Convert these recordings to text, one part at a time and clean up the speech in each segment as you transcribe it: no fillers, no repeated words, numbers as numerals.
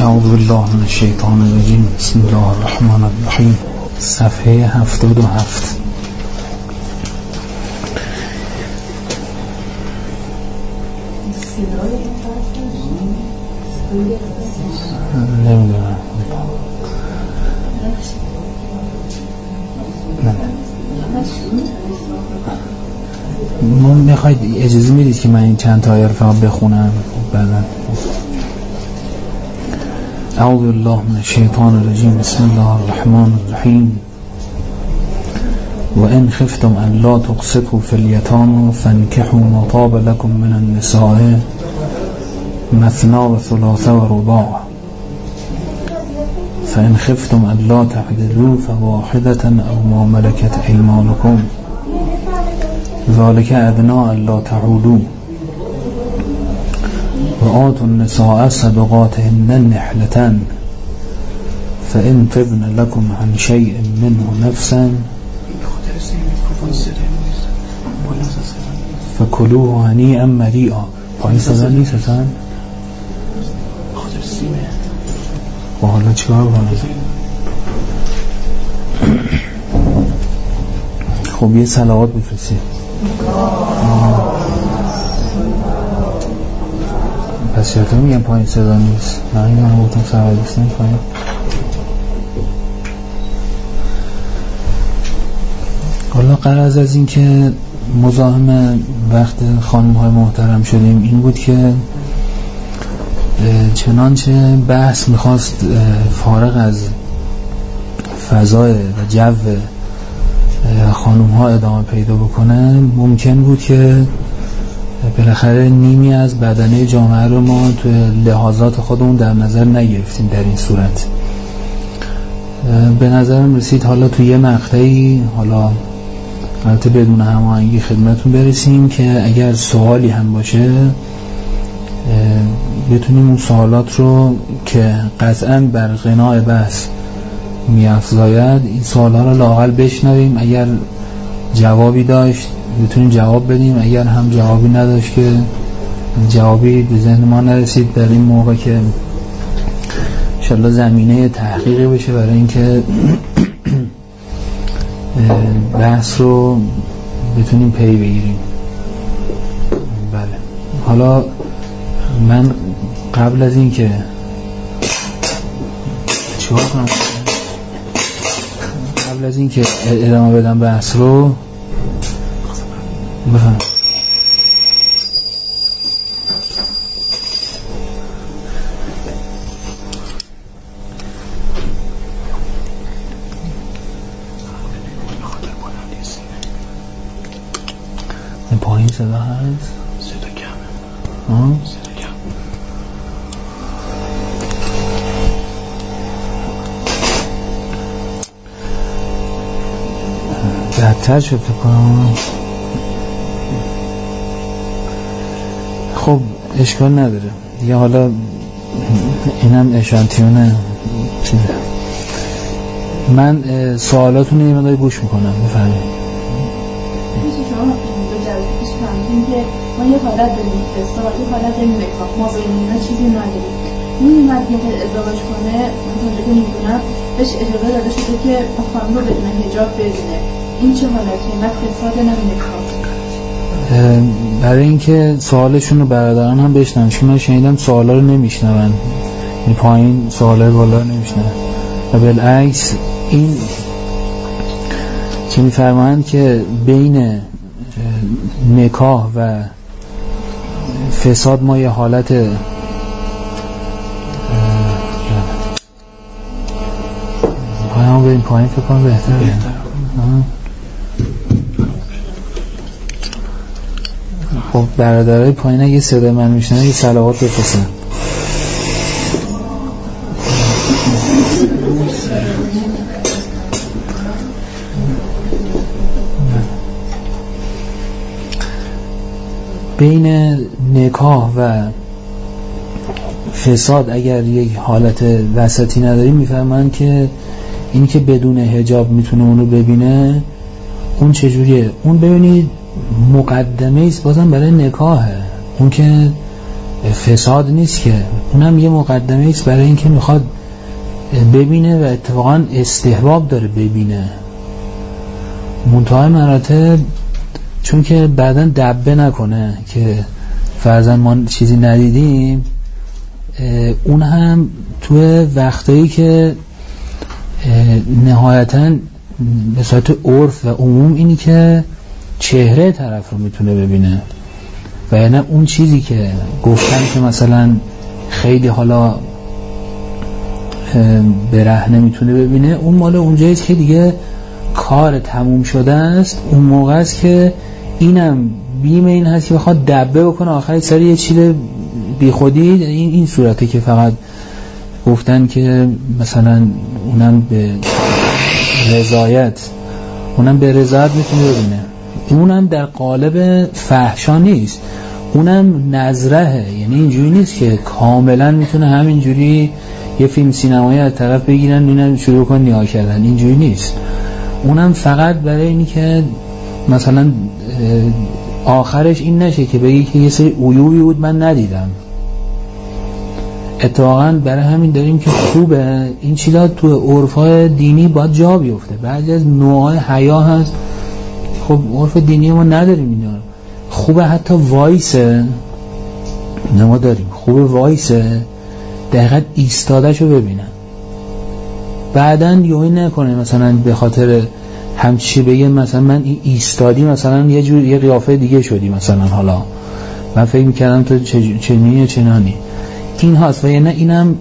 اعوذ بالله من الشیطان الرجیم. بسم الله الرحمن الرحیم. صفحه 77. نمیدونم. ما میخواید اجازه میدید که من این چند تا آیه رو بخونم بعدا. اعوذ بالله من الشیطان الرجیم. بسم الله الرحمن الرحیم. و ان خفتم ان لا تقسطوا في اليتامى فانكحوا ما طاب لكم من النساء مثنى وثلاث ورباع فان خفتم ان لا تعدلوا فواحدة او ما ملكت ايمانكم ذلك ادنى الا تعولوا وآتوا النساء صدقاتهن نحلة فإن طبن لكم عن شيء منه نفسا فكلوه هنيئا مريئا. پایین صدا نیست اصلا؟ و حالا چیکار کنم؟ خب یه صلوات بفرستید. پس یادتون میگم پایین صدا نیست. نه این هم گفتم صدا نیست پایین. حالا غرض از این که مزاحم وقت خانم های محترم شدیم این بود که چنانچه بحث میخواست فارغ از فضای و جو خانم ها ادامه پیدا بکنه، ممکن بود که بالاخره نیمی از بدنه جامعه رو ما تو لحاظات خودمون در نظر نگرفتیم. در این صورت به نظرم رسید حالا تو یه مقطعی، حالا البته بدون هماهنگی خدمتون برسیم که اگر سوالی هم باشه بتونیم اون سوالات رو که قطعاً بر غنای بحث می‌افزاید این سوالا رو لااقل بشنویم. اگر جوابی داشت بتونیم جواب بدیم، اگر هم جوابی نداشت که جوابی به ذهن ما نرسید در این موقع که انشالله زمینه تحقیقی بشه برای اینکه بحث رو بتونیم پی بگیریم. بله، حالا من قبل از این که چیکار کنم، قبل از این که ادامه بدم بحث رو بفهم. این پایین صدا هست؟ صدا کمه. صدا کم. بدتر شد فکر کنم. خب اشکال نداره دیگه. حالا اینم اشانتیونه چیزه. من سوالاتون رو یه مقدار گوش میکنم. بفرمایید. که ما یه حالت داریم فساد، یه حالت داریم نکاح، ما بین اینا چیزی نداریم. می‌اومد که ازدواج کنه، من تا که می‌دونم بهش اجازه داده شده که خانم رو بدون حجاب ببینه. این چه حالتیه؟ نه فساد نه نکاح. برای اینکه سوالشون رو برادران هم بشنون، چون من شنیدم سوالا رو نمیشنون، این پایین سوالا بالا نمیشنون و بالعکس این که می‌فرمایند که بین نکاح و فساد ما یه حالت پایین بریم پایین فکر کنم بهتره. خب برادرای پایین اگه صدای من میشنن یه صلوات بفرستن. بین نکاح و فساد اگر یک حالت وسطی نداریم، میفهمن که این که بدون حجاب میتونه اونو ببینه اون چجوریه. اون ببینید مقدمه است بازم برای نکاحه. اون که فساد نیست که، اونم یه مقدمه است برای اینکه میخواد ببینه و اتفاقا استحباب داره ببینه. منتهای مراتب چون که بعداً دبه نکنه که فرضاً ما چیزی ندیدیم، اون هم توی وقتایی که نهایتاً به صورت عرف و عموم اینی که چهره طرف رو میتونه ببینه و یعنی اون چیزی که گفتن که مثلا خیلی حالا برهنه میتونه ببینه، اون مال اونجاییست که دیگه کار تموم شده است. اون موقع است که اینم بیم این هست که بخواد دبه بکنه آخری سر یه چیز بی خودی. این صورته که فقط گفتن که مثلا اونم به رضایت میتونه ببینه. اونم در قالب فحشا نیست، اونم نظرهه، یعنی اینجوری نیست که کاملا میتونه همینجوری یه فیلم سینمایی از طرف بگیرن اینم شروع کن نگاه کردن، اینجوری نیست. اونم فقط برای اینی که مثلا آخرش این نشه که بگی که یه سری عیوبی بود من ندیدم. اتفاقا برای همین داریم که خوبه این چیزا تو عرفای دینی باید جا بیفته. بعضی از نوعای حیا هست، خب عرف دینی ما نداریم اینا. خوبه حتی وایسه، ما داریم خوبه وایسه دقیقا ایستادهشو ببینن، بعدن یوهی نکنه مثلا به خاطر همچی بگه مثلا من ایستادی مثلا یه جور یه قیافه دیگه شدی، مثلا حالا من فکر میکردم تو چنینی چنانی. این هست و یعنی اینم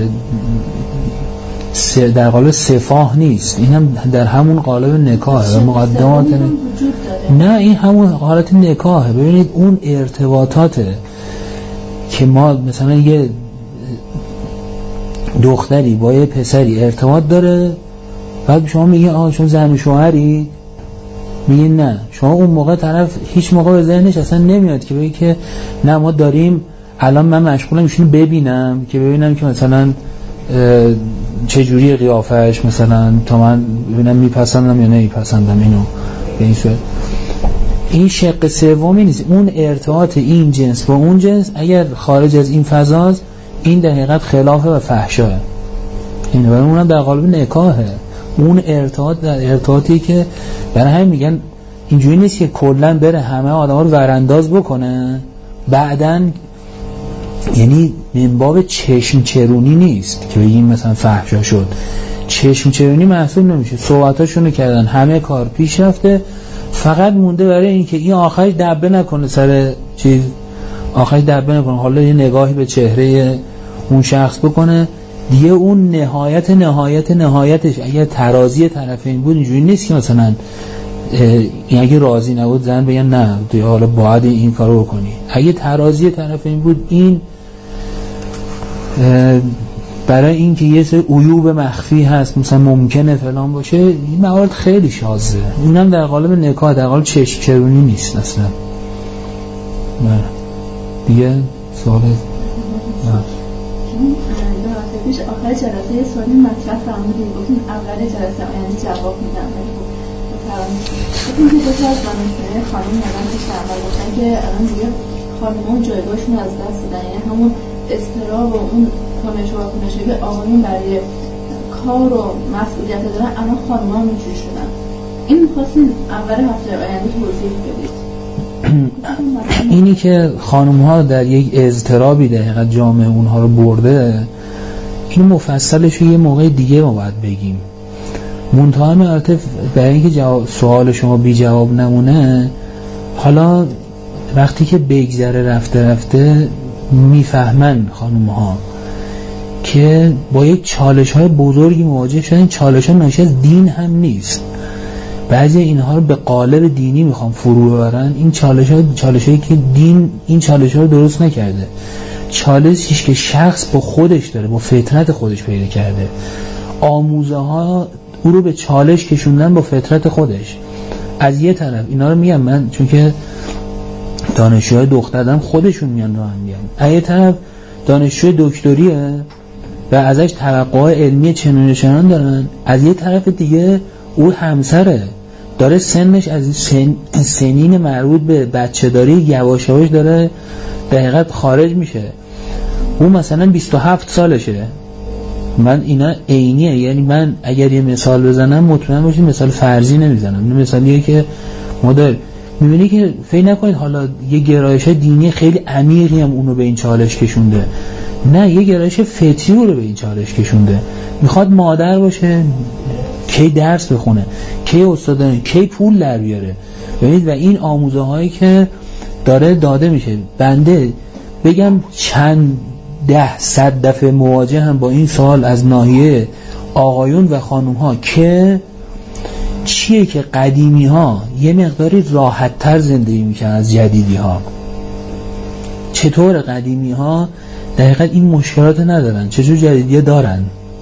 در قالب سفاه نیست، اینم در همون قالب نکاهه و مقدمات نه، این همون حالت نکاهه. ببینید اون ارتباطاته که ما مثلا یه دختری با یه پسری ارتباط داره، بعد شما میگه آه چون زن و شوهری، میگه نه. شما اون موقع طرف هیچ موقع به ذهنش اصلا نمیاد که بگه که نه ما داریم الان من مشغولم ایشونو ببینم که ببینم که مثلا چجوری قیافش، مثلا تا من ببینم میپسندم یا نمیپسندم اینو به این صورت. این شق سومی نیست. اون ارتباط این جنس با اون جنس اگر خارج از این فضاست این در حقیقت خلافه و فحشاه. این برای اونم در قالب نکاهه. اون ارتباط در ارتباطی که برای همین میگن اینجوری نیست که کلا بره همه آدما رو ورانداز بکنه بعدن، یعنی من باب چشم چرونی نیست که بگیم مثلا فحشا شد. چشم چرونی محسوب نمیشه، صحبتاشونو کردن، همه کار پیش رفته، فقط مونده برای این که این آخرش دبه نکنه سر چیز، آخرش دبه نکنه، حالا یه نگاهی به چهره اون شخص بکنه دیگه. اون نهایتش اگه ترازی طرفین بود اینجوری نیست که مثلا این اگه راضی نبود زن بگن نه دیگه حالا باید این کارو بکنی. اگه ترازی طرفین بود این برای این که یه سری عیوب مخفی هست مثلا ممکنه فلان باشه، این موارد خیلی شاذه. اینم در قالب نکاح، در قالب چشم چرونی نیست اصلا. دیگه سوال پیش آخر جلسه یه سوالی مطرح فرمودید، گفتیم اول جلسه آینده جواب میدم، ولی خب که دوتا از دانشجویان خانم اومدن پیش اول گفتن که الان دیگه خانم‌ها جایگاهشون از دست دادن، یعنی همون اضطراب و اون کنش و واکنشی که آقایون برای کار و مسئولیت دارن الان خانم‌ها اینجوری شدن. این می‌خواستیم اول هفته آینده توضیح بدید. اینی که خانم‌ها در یک اضطرابی در حقیقت جامعه اونها رو برده، این مفصلش یه موقع دیگه ما باید بگیم. منتها مراتب برای اینکه سوال شما بی جواب نمونه، حالا وقتی که بگذره رفته میفهمن خانم‌ها که با یک چالش‌های بزرگی مواجه شدن. این چالش‌ها ناشی از دین هم نیست، بعضی اینها رو به قالب دینی میخوام فرو ببرن. این چالش‌هایی که دین این چالش‌ها رو درست نکرده، چالشیش که شخص با خودش داره، با فطرت خودش پیدا کرده. آموزه ها او رو به چالش کشوندن با فطرت خودش. از یه طرف اینا رو میگم من چون که دانشجوهای دخترم خودشون میان راه میگن، از یه طرف دانشجوی دکتریه و ازش توقع علمی چنان دارن، از یه طرف دیگه او همسره داره سنش از سنین مربوط به بچه داری یواش یواش داره دقیقاً خارج میشه. اون مثلا 27 سالشه. من اینا عینیه، یعنی من اگر یه مثال بزنم مطمئن باشید مثال فرضی نمیزنم، این مثالیه که ما داریم. میبینی که فکر نکنید حالا یه گرایش دینی خیلی عمیقی هم اونو به این چالش کشونده، نه، یه گرایش فطری رو به این چالش کشونده. میخواد مادر باشه، کی درس بخونه، کی استاد داره، کی پول در بیاره. ببینید و این آموزه هایی که داره داده میشه. بنده بگم چند 100 دفعه مواجه هم با این سوال از ناحیه آقایون و خانوم ها که چیه که قدیمی ها یه مقداری راحت تر زندگی میکنن از جدیدی ها. چطور قدیمی ها دقیقا این مشکلات ندارن، چطور جدیدی ها دارن.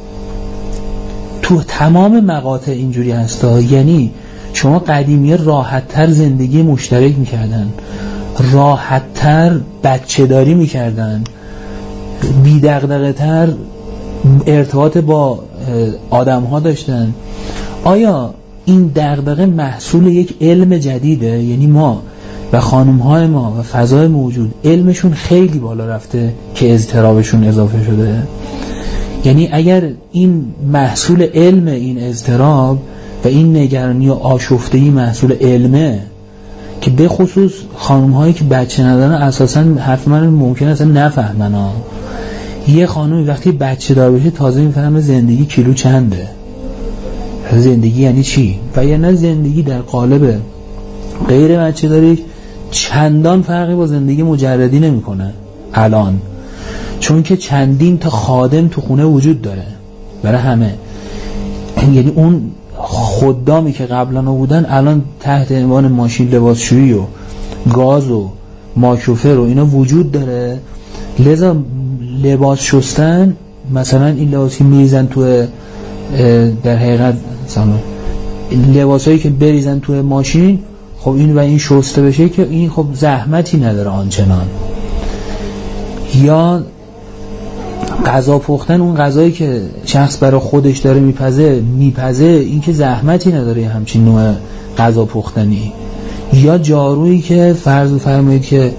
تو تمام مقاطع اینجوری هستا. یعنی شما قدیمی ها راحت تر زندگی مشترک میکردن، راحت تر بچه داری میکردن، بی دغدغه تر ارتباط با آدم ها داشتن. آیا این دغدغه محصول یک علم جدیده؟ یعنی ما و خانم های ما و فضای موجود علمشون خیلی بالا رفته که اضطرابشون اضافه شده؟ یعنی اگر این محصول علم، این اضطراب و این نگرانی و آشفتگی محصول علمه که به خصوص خانم هایی که بچه ندارن اساساً حرف من ممکنه اصلا نفهمن ها. یه خانومی وقتی بچه دار بشه تازه میفهمه زندگی کیلو چنده، زندگی یعنی چی، و یا نه زندگی در قالب غیر بچه داری چندان فرقی با زندگی مجردی نمیکنه الان، چون که چندین تا خادم تو خونه وجود داره برای همه. یعنی اون خدامی که قبلا بودن الان تحت عنوان ماشین لباسشویی و گاز و ماکروفر و اینا وجود داره. لذا لباس شستن، مثلا این لباسی میریزن تو در حقیقت لباسایی که بریزن تو ماشین، خب این و این شسته بشه که این خب زحمتی نداره آنچنان. یا غذا پختن، اون غذایی که شخص برای خودش داره میپزه این که زحمتی نداره همچین نوع غذا پختنی. یا جارویی که فرض فرمایید که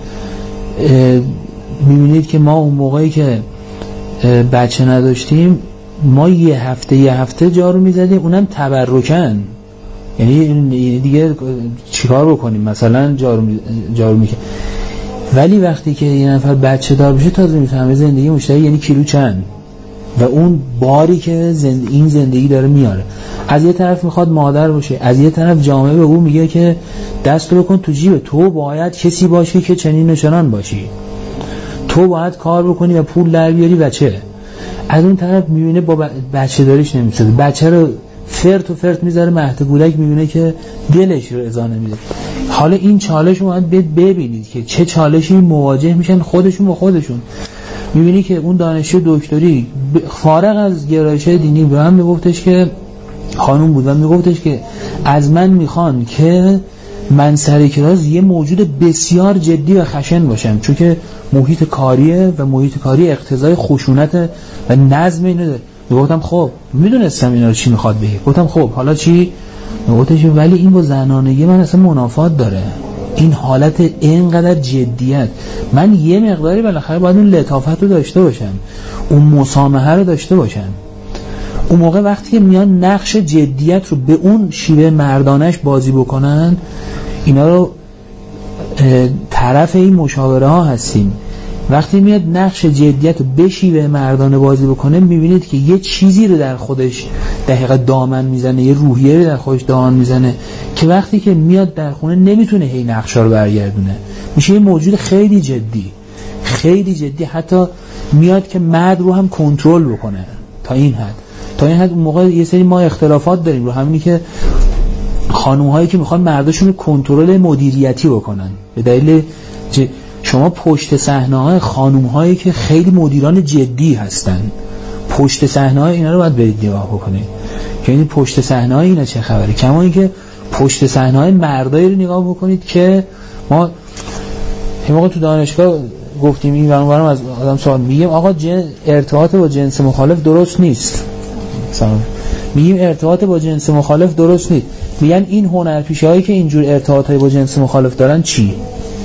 میبینید که ما اون موقعی که بچه نداشتیم ما یه هفته جارو میزدیم، اونم تبرکن. یعنی دیگه چیکار بکنیم، مثلا جارو میکنیم. ولی وقتی که یه نفر بچه دار بشه تازه میفهمه زندگی مشترک یعنی کیلو چند و اون باری که این زندگی داره میاره. از یه طرف میخواد مادر باشه، از یه طرف جامعه به اون میگه که دست بکن تو جیب، تو باید کسی باشی که چنین و چنان باشی، تو باید کار بکنی و پول در بیاری بچه. از اون طرف میبینه با بچه داریش نمیشه، بچه رو فرت میذاره مهد گولک، میبینه که دلش رو اذا نمیده. حالا این چالش رو باید ببینید که چه چالشی مواجه میشن خودشون با خودشون. میبینی که اون دانشجو دکتری فارغ از گرایش دینی به من میگفتش که خانوم بود و میگفتش که از من میخوان که من سر کلاس یه موجود بسیار جدی و خشن باشم، چون که محیط کاریه و محیط کاری اقتضای خشونت و نظم اینو داره. گفتم خب میدونستم اینا رو چی میخواد بگه. گفتم خب حالا چی؟ گفتش ولی این با زنانگی من اصلا منافات داره، این حالت اینقدر جدیت. من یه مقداری بالاخره باید اون لطافت رو داشته باشم، اون مسامحه رو داشته باشم. اون موقع وقتی که میان نقش جدیت رو به اون شیوه مردانش بازی بکنن، اینا رو طرف این مشاوره ها هستیم. وقتی میاد نقش جدیت رو به شیوه مردانه بازی بکنه، میبینید که یه چیزی رو در خودش دقیقا دامن میزنه، یه روحیه رو در خودش دامن میزنه که وقتی که میاد در خونه نمیتونه هی نقشا رو برگردونه، میشه یه موجود خیلی جدی، حتی میاد که مرد رو هم کنترل بکنه تا این حد. اون موقع یه سری ما اختلافات داریم رو همینی که خانوم هایی که میخوان مرداشون رو کنترل مدیریتی بکنن، به دلیل شما پشت صحنه های خانوم هایی که خیلی مدیران جدی هستن، پشت صحنه های اینا رو باید برید نگاه بکنید که این پشت صحنه های اینا چه خبره. کما این که پشت صحنه های مردایی رو نگاه بکنید که ما این موقع تو دانشگاه گفتیم این برام از آدم سوال میگیم آقا ارتباط با جنس مخالف درست نیست. میگیم ارتباط با جنس مخالف درست نیست. میگن این هنرپیشه‌هایی که اینجور ارتباطای با جنس مخالف دارن چی؟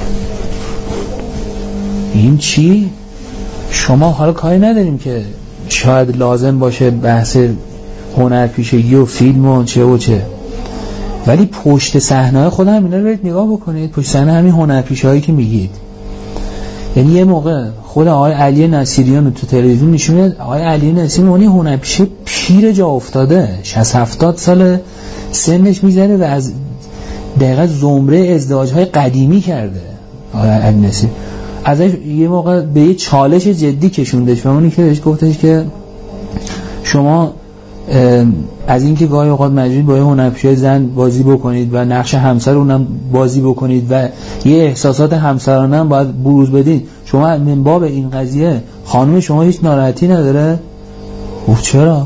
این چی؟ شما حالا کاری نداریم که شاید لازم باشه بحث هنرپیشگی و فیلم و چه و چه، ولی پشت صحنه خود هم اینا رو برید نگاه بکنید. پشت صحنه همین هنرپیشه‌هایی که میگید، یعنی یه موقع خود آقای علی نصیریان رو تو تلویزیون نشون میاد. آقای علی نصیریان هنرپیشه پیر جا افتاده، 60-70 سال سنش میذاره و از دقیقا زمره ازدواج‌های قدیمی کرده. آقای علی نصیری ازش یه موقع به یه چالش جدی کشوندش و اونی که بهش گفتش که شما از اینکه گاهی اوقات مجبورید با یه هنرپیشه زن بازی بکنید و نقش همسر اونم بازی بکنید و یه احساسات همسرانه هم باید بروز بدید، شما من باب این قضیه خانم شما هیچ ناراحتی نداره؟ اوه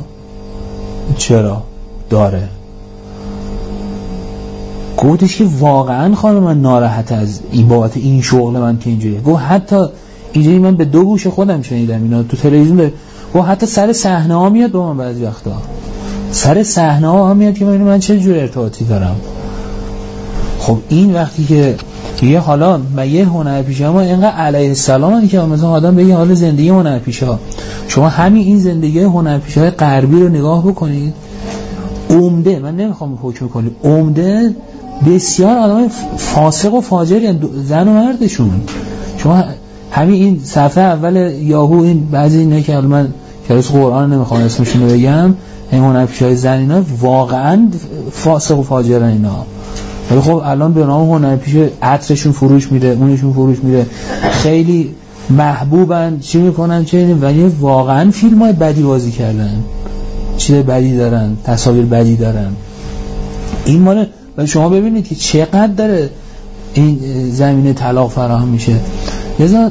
چرا داره؟ گفتش که واقعا خانم من ناراحت از این بابت این شغل من که اینجوریه. گفت حتی اینجوری من به 2 گوش خودم شنیدم اینا تو تلویزیون داره. گفت حتی سر صحنه ها میاد با من بعضی وقتا، سر صحنه ها میاد که من چه جور ارتباطی دارم. خب این وقتی که یه حالا یه هنرپیشه ما اینقدر علیه السلام که مثلا آدم به یه حال زندگی هنرپیشه ها، شما همین این زندگی هنرپیشه های غربی رو نگاه بکنید، عمده، من نمیخوام حکم کنم، عمده بسیار آدم فاسق و فاجر زن و مردشون. شما همین این صفحه اول یاهو این بعضی اینا که من کلاس قرآن نمیخوام اسمشون رو بگم، این هنرپیشه‌های زن اینا واقعا فاسق و فاجرن اینا. ولی خب الان به نام هنرپیشه عطرشون فروش میره، اونشون فروش میره، خیلی محبوبن، چی میکنن چه، ولی واقعا فیلم‌های بدی بازی کردن، چیز بدی دارن، تصاویر بدی دارن. این مال و شما ببینید که چقدر داره این زمینه طلاق فراهم میشه. لذا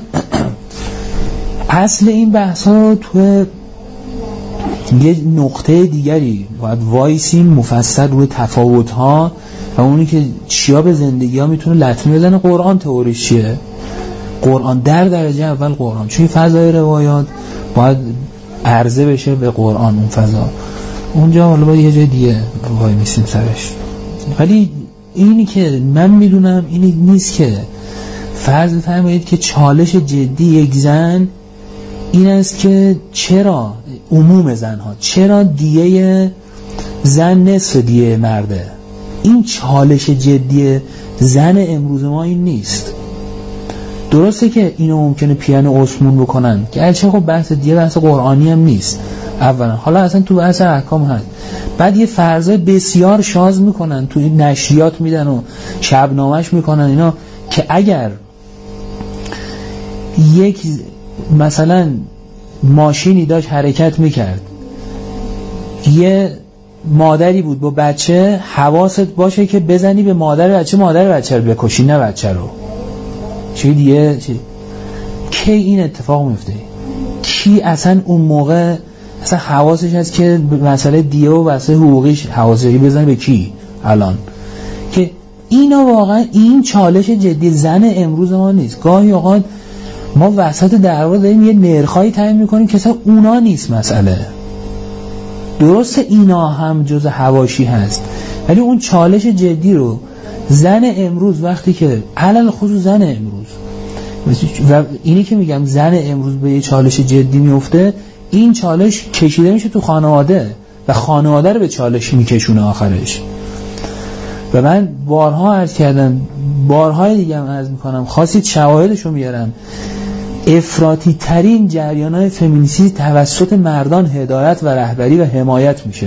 اصل این بحث ها تو یه نقطه دیگری باید وایسیم مفصل روی تفاوت ها و اونی که چیا به زندگی ها میتونه لطمه بزنه. قرآن تئوریش چیه؟ قرآن در درجه اول قرآن، چون فضای روایات باید عرضه بشه به قرآن، اون فضا اونجا حالا باید یه جای دیگه وای میسیم سرش. ولی اینی که من میدونم اینی نیست که فرض فرمایید که چالش جدی یک زن این است که چرا عموم زنها، چرا دیه زن نصف دیه مرده. این چالش جدی زن امروز ما این نیست. درسته که اینو ممکنه پیانو عثمون بکنن، گرچه خب بحث دیگه بحث قرآنی هم نیست اولا، حالا اصلا تو بحث احکام هست. بعد یه فرضای بسیار شاذ میکنن، تو این نشریات میدن و شبنامش میکنن اینا، که اگر یک مثلا ماشینی داشت حرکت میکرد، یه مادری بود با بچه، حواست باشه که بزنی به مادر بچه رو بکشی، نه بچه رو. چی دیگه؟ کی این اتفاق میفته؟ کی اصلا اون موقع اصلا حواسش هست که مسئله دیه و مسئله حقوقیش حواسش بزنه به کی؟ الان که اینا واقعا این چالش جدی زن امروز ما نیست. گاهی اوقات ما وسط دعوا داریم یه نرخایی تعیین میکنیم که اصلا اونا نیست مسئله. درسته اینا هم جز حواشی هست، ولی اون چالش جدی رو زن امروز وقتی که علل خصوص زن امروز و اینی که میگم زن امروز به یه چالش جدی میفته، این چالش کشیده میشه تو خانواده و خانواده رو به چالش میکشونه آخرش. و من بارها عرض کردم، بارهای دیگه هم عرض میکنم، خواستید شواهدشو میارم، افراطی ترین جریان‌های فمینیستی توسط مردان هدایت و رهبری و حمایت میشه.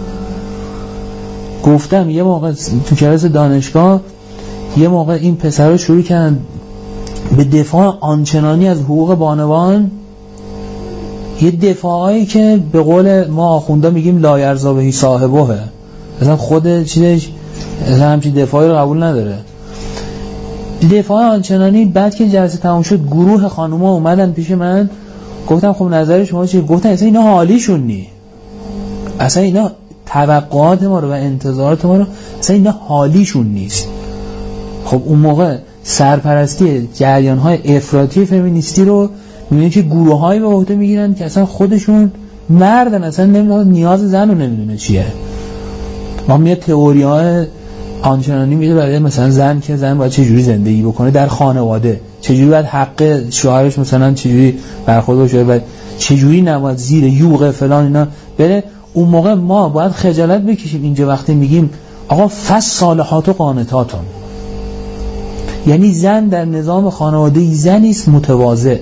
گفتم یه موقع تو کلاس دانشگاه یه موقع این پسرها شروع کردن به دفاع آنچنانی از حقوق بانوان، یه دفاعی که به قول ما آخوندا میگیم لا یرضا بهی صاحبه، مثلا خود چیزش مثلا همچین دفاعی رو قبول نداره. دفاع آنچنانی. بعد که جلسه تمام شد گروه خانوما اومدن پیش من، گفتم خب نظر شما چیه؟ گفتن اصلا اینا حالیشون نی، اصلا اینا توقعات ما رو و انتظارات ما رو اصلا اینا حالیشون نیست. خب اون موقع سرپرستی جریان‌های افراطی فمینیستی رو می‌بینید که گروه‌هایی به عهده میگیرن که اصلا خودشون مردن، اصلا نمی‌دونن نیاز زن رو نمیدونه چیه. ما میاد تئوری‌های آنچنانی میده برای مثلا زن که زن باید چه جوری زندگی بکنه در خانواده، چه جوری باید حق شوهرش مثلا چه جوری برخورد باشه، باید چه جوری نباید زیر یوغ فلان اینا بره. اون موقع ما باید خجالت بکشیم اینجا وقتی میگیم آقا فالصالحات قانتاتون، یعنی زن در نظام خانوادگی زنی است متواضع.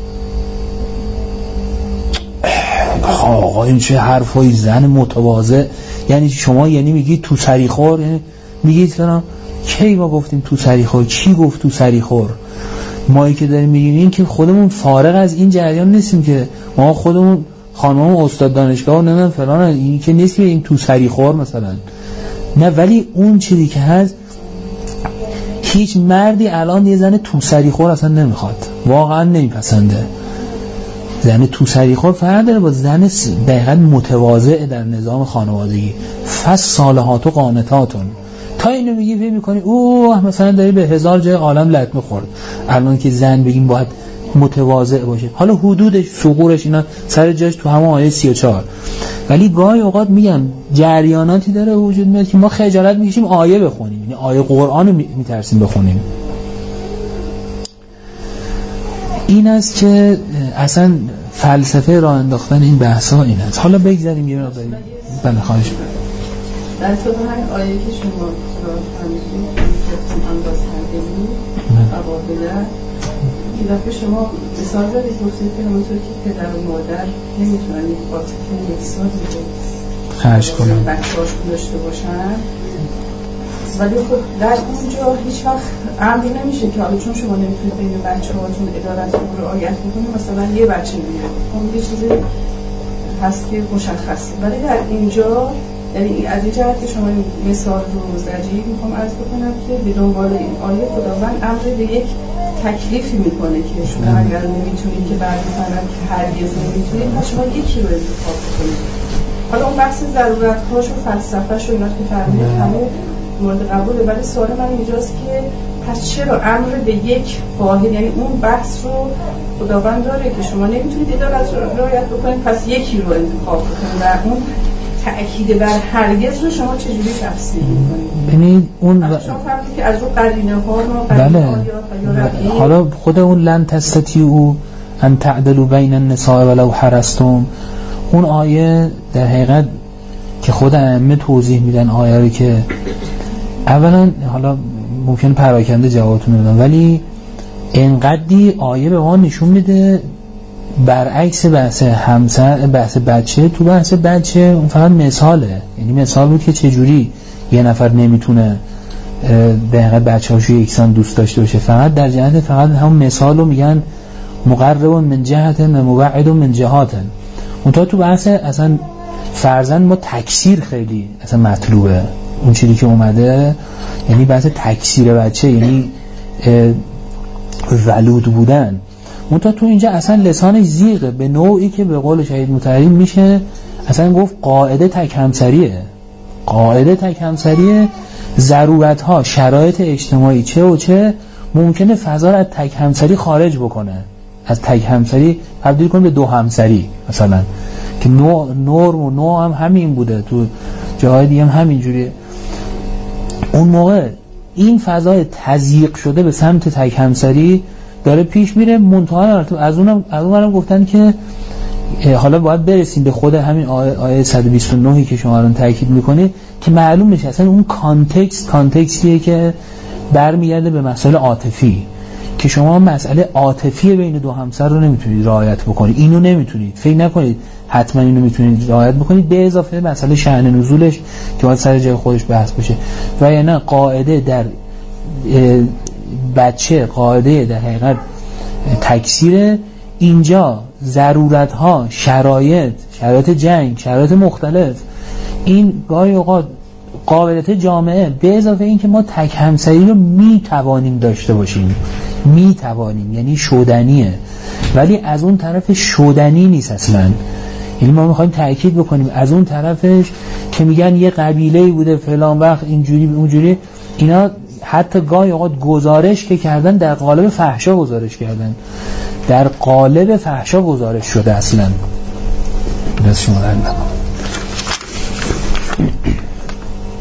آقا این چه حرفایی، زن متواضع یعنی شما یعنی میگید تو سریخور، یعنی میگید فلان. کی ما گفتیم تو سریخور؟ کی گفت تو سریخور؟ مایی که داریم میگیم این که خودمون فارغ از این جریان نیستیم که ما خودمون خانم استاد دانشگاه و نمیدونم فلان، این که نیست که این تو سریخور مثلا نه. ولی اون چیزی که هست هیچ مردی الان یه زن تو سریخور اصلا نمیخواد، واقعا نمیپسنده. زن تو سریخور فرق داره با زن دقیقاً متواضع در نظام خانوادگی. فالصالحات قانتاتون. تا اینو میگی فکر می‌کنی اوه مثلا داری به 1000 جای عالم لطمه خورد. الان که زن بگیم باید متواضع باشه، حالا حدودش ثغورش اینا سر جاش تو همون آیه 34. ولی گاهی اوقات میگم جریاناتی داره وجود میاد که ما خجالت میکشیم آیه بخونیم، یعنی آیه قرآن رو میترسیم بخونیم. این است که اصلا فلسفه راه انداختن این بحثا این است. حالا بگذاریم یه مقداری. بله خواهش می‌کنم. در طور همین آیه که شما فرمودید که انداز کردید قواعد این دفعه شما مثال زدید گفتید که همونطور که پدر و مادر نمیتونن یک عاطفه یکسانی رو خرج کنن بچه‌هاشون داشته باشن، ولی خب در اونجا هیچ وقت امری نمیشه که حالا چون شما نمیتونید بین بچه‌هاتون عدالت رو رعایت بکنید مثلا یه بچه میگیره، اون یه چیزی هست که مشخصه. ولی در اینجا یعنی از این جهت که شما مثال رو زدید میخوام عرض بکنم که به دنبال این آیه خداوند امر به یک تکلیفی میکنه که شما اگر نمیتونید که بعد مثلا که هرگز نمیتونید شما یکی رو انتخاب کنید. حالا اون بحث ضرورت‌هاش و فلسفه‌ش و اینا که فرمودید همه مورد قبوله، ولی سوال من اینجاست که پس چرا امر به یک واحد، یعنی اون بحث رو خداوند داره که شما نمیتونید عدالت رو رعایت بکنید پس یکی رو انتخاب بکنید و اون تأکید بر هرگز رو شما چجوری تفسیر می‌کنید؟ ببینید اون شما فهمیدید که از اون قرینه‌ها و بله. حالا خود اون لن تستطیعوا ان تعدلوا بین النساء ولو حرصتم، اون آیه در حقیقت که خود ائمه توضیح میدن آیه رو که اولا حالا ممکن پراکنده جوابتون بدم، ولی اینقدری آیه به ما نشون میده برعکس بحث همسر، بحث بچه، تو بحث بچه اون فقط مثاله، یعنی مثال بود که چجوری یه نفر نمیتونه دقیقا بچه‌هاشو یکسان دوست داشته باشه، فقط در جهت فقط همون مثال رو میگن مقرب من جهت و مبعد من جهات. اونطور تو بحث اصلا فرزند ما تکثیر خیلی اصلا مطلوبه، اون چیزی که اومده یعنی بحث تکثیر بچه، یعنی ولود بودن. منتها تو اینجا اصلا لسانش زیغه به نوعی که به قول شهید مطهری میشه اصلا گفت قاعده تک همسریه. قاعده تک همسریه، ضرورت ها شرایط اجتماعی چه و چه ممکنه فضا رو از تک همسری خارج بکنه، از تک همسری تبدیل کنه به دو همسری مثلا، که نرم و نوع هم همین بوده، تو جاهای دیگه هم همین جوریه. اون موقع این فضای تضییق شده به سمت تک همسری داره پیش میره. منتها از اونم گفتن که حالا باید برسیم به خود همین آیه 129 که شما الان تاکید میکنید که معلوم میشه اصلا اون کانتکستیه که برمیگرده به مسائل عاطفی، که شما مسئله عاطفی بین دو همسر رو نمیتونید رعایت بکنید، اینو نمیتونید، فکر نکنید حتما اینو میتونید رعایت بکنید، به اضافه مسئله شأن نزولش که باید سر جای خودش بحث بشه. و یعنی قاعده در بچه، قاعده در حقیقت تکثیر، اینجا ضرورت ها، شرایط جنگ، شرایط مختلف، این گاهی اوقات قابلیت جامعه، به اضافه این که ما تک همسری رو میتوانیم داشته باشیم، میتوانیم یعنی شدنیه، ولی از اون طرف شدنی نیست اصلا. یعنی ما میخوایم تأکید بکنیم از اون طرفش که میگن یه قبیله‌ای بوده فلان وقت اینجوری اونجوری، اینا حتی گاهی اوقات گزارش که کردن در قالب فحشا گزارش کردن، در قالب فحشا گزارش شده اصلا. دست شما در نکنم.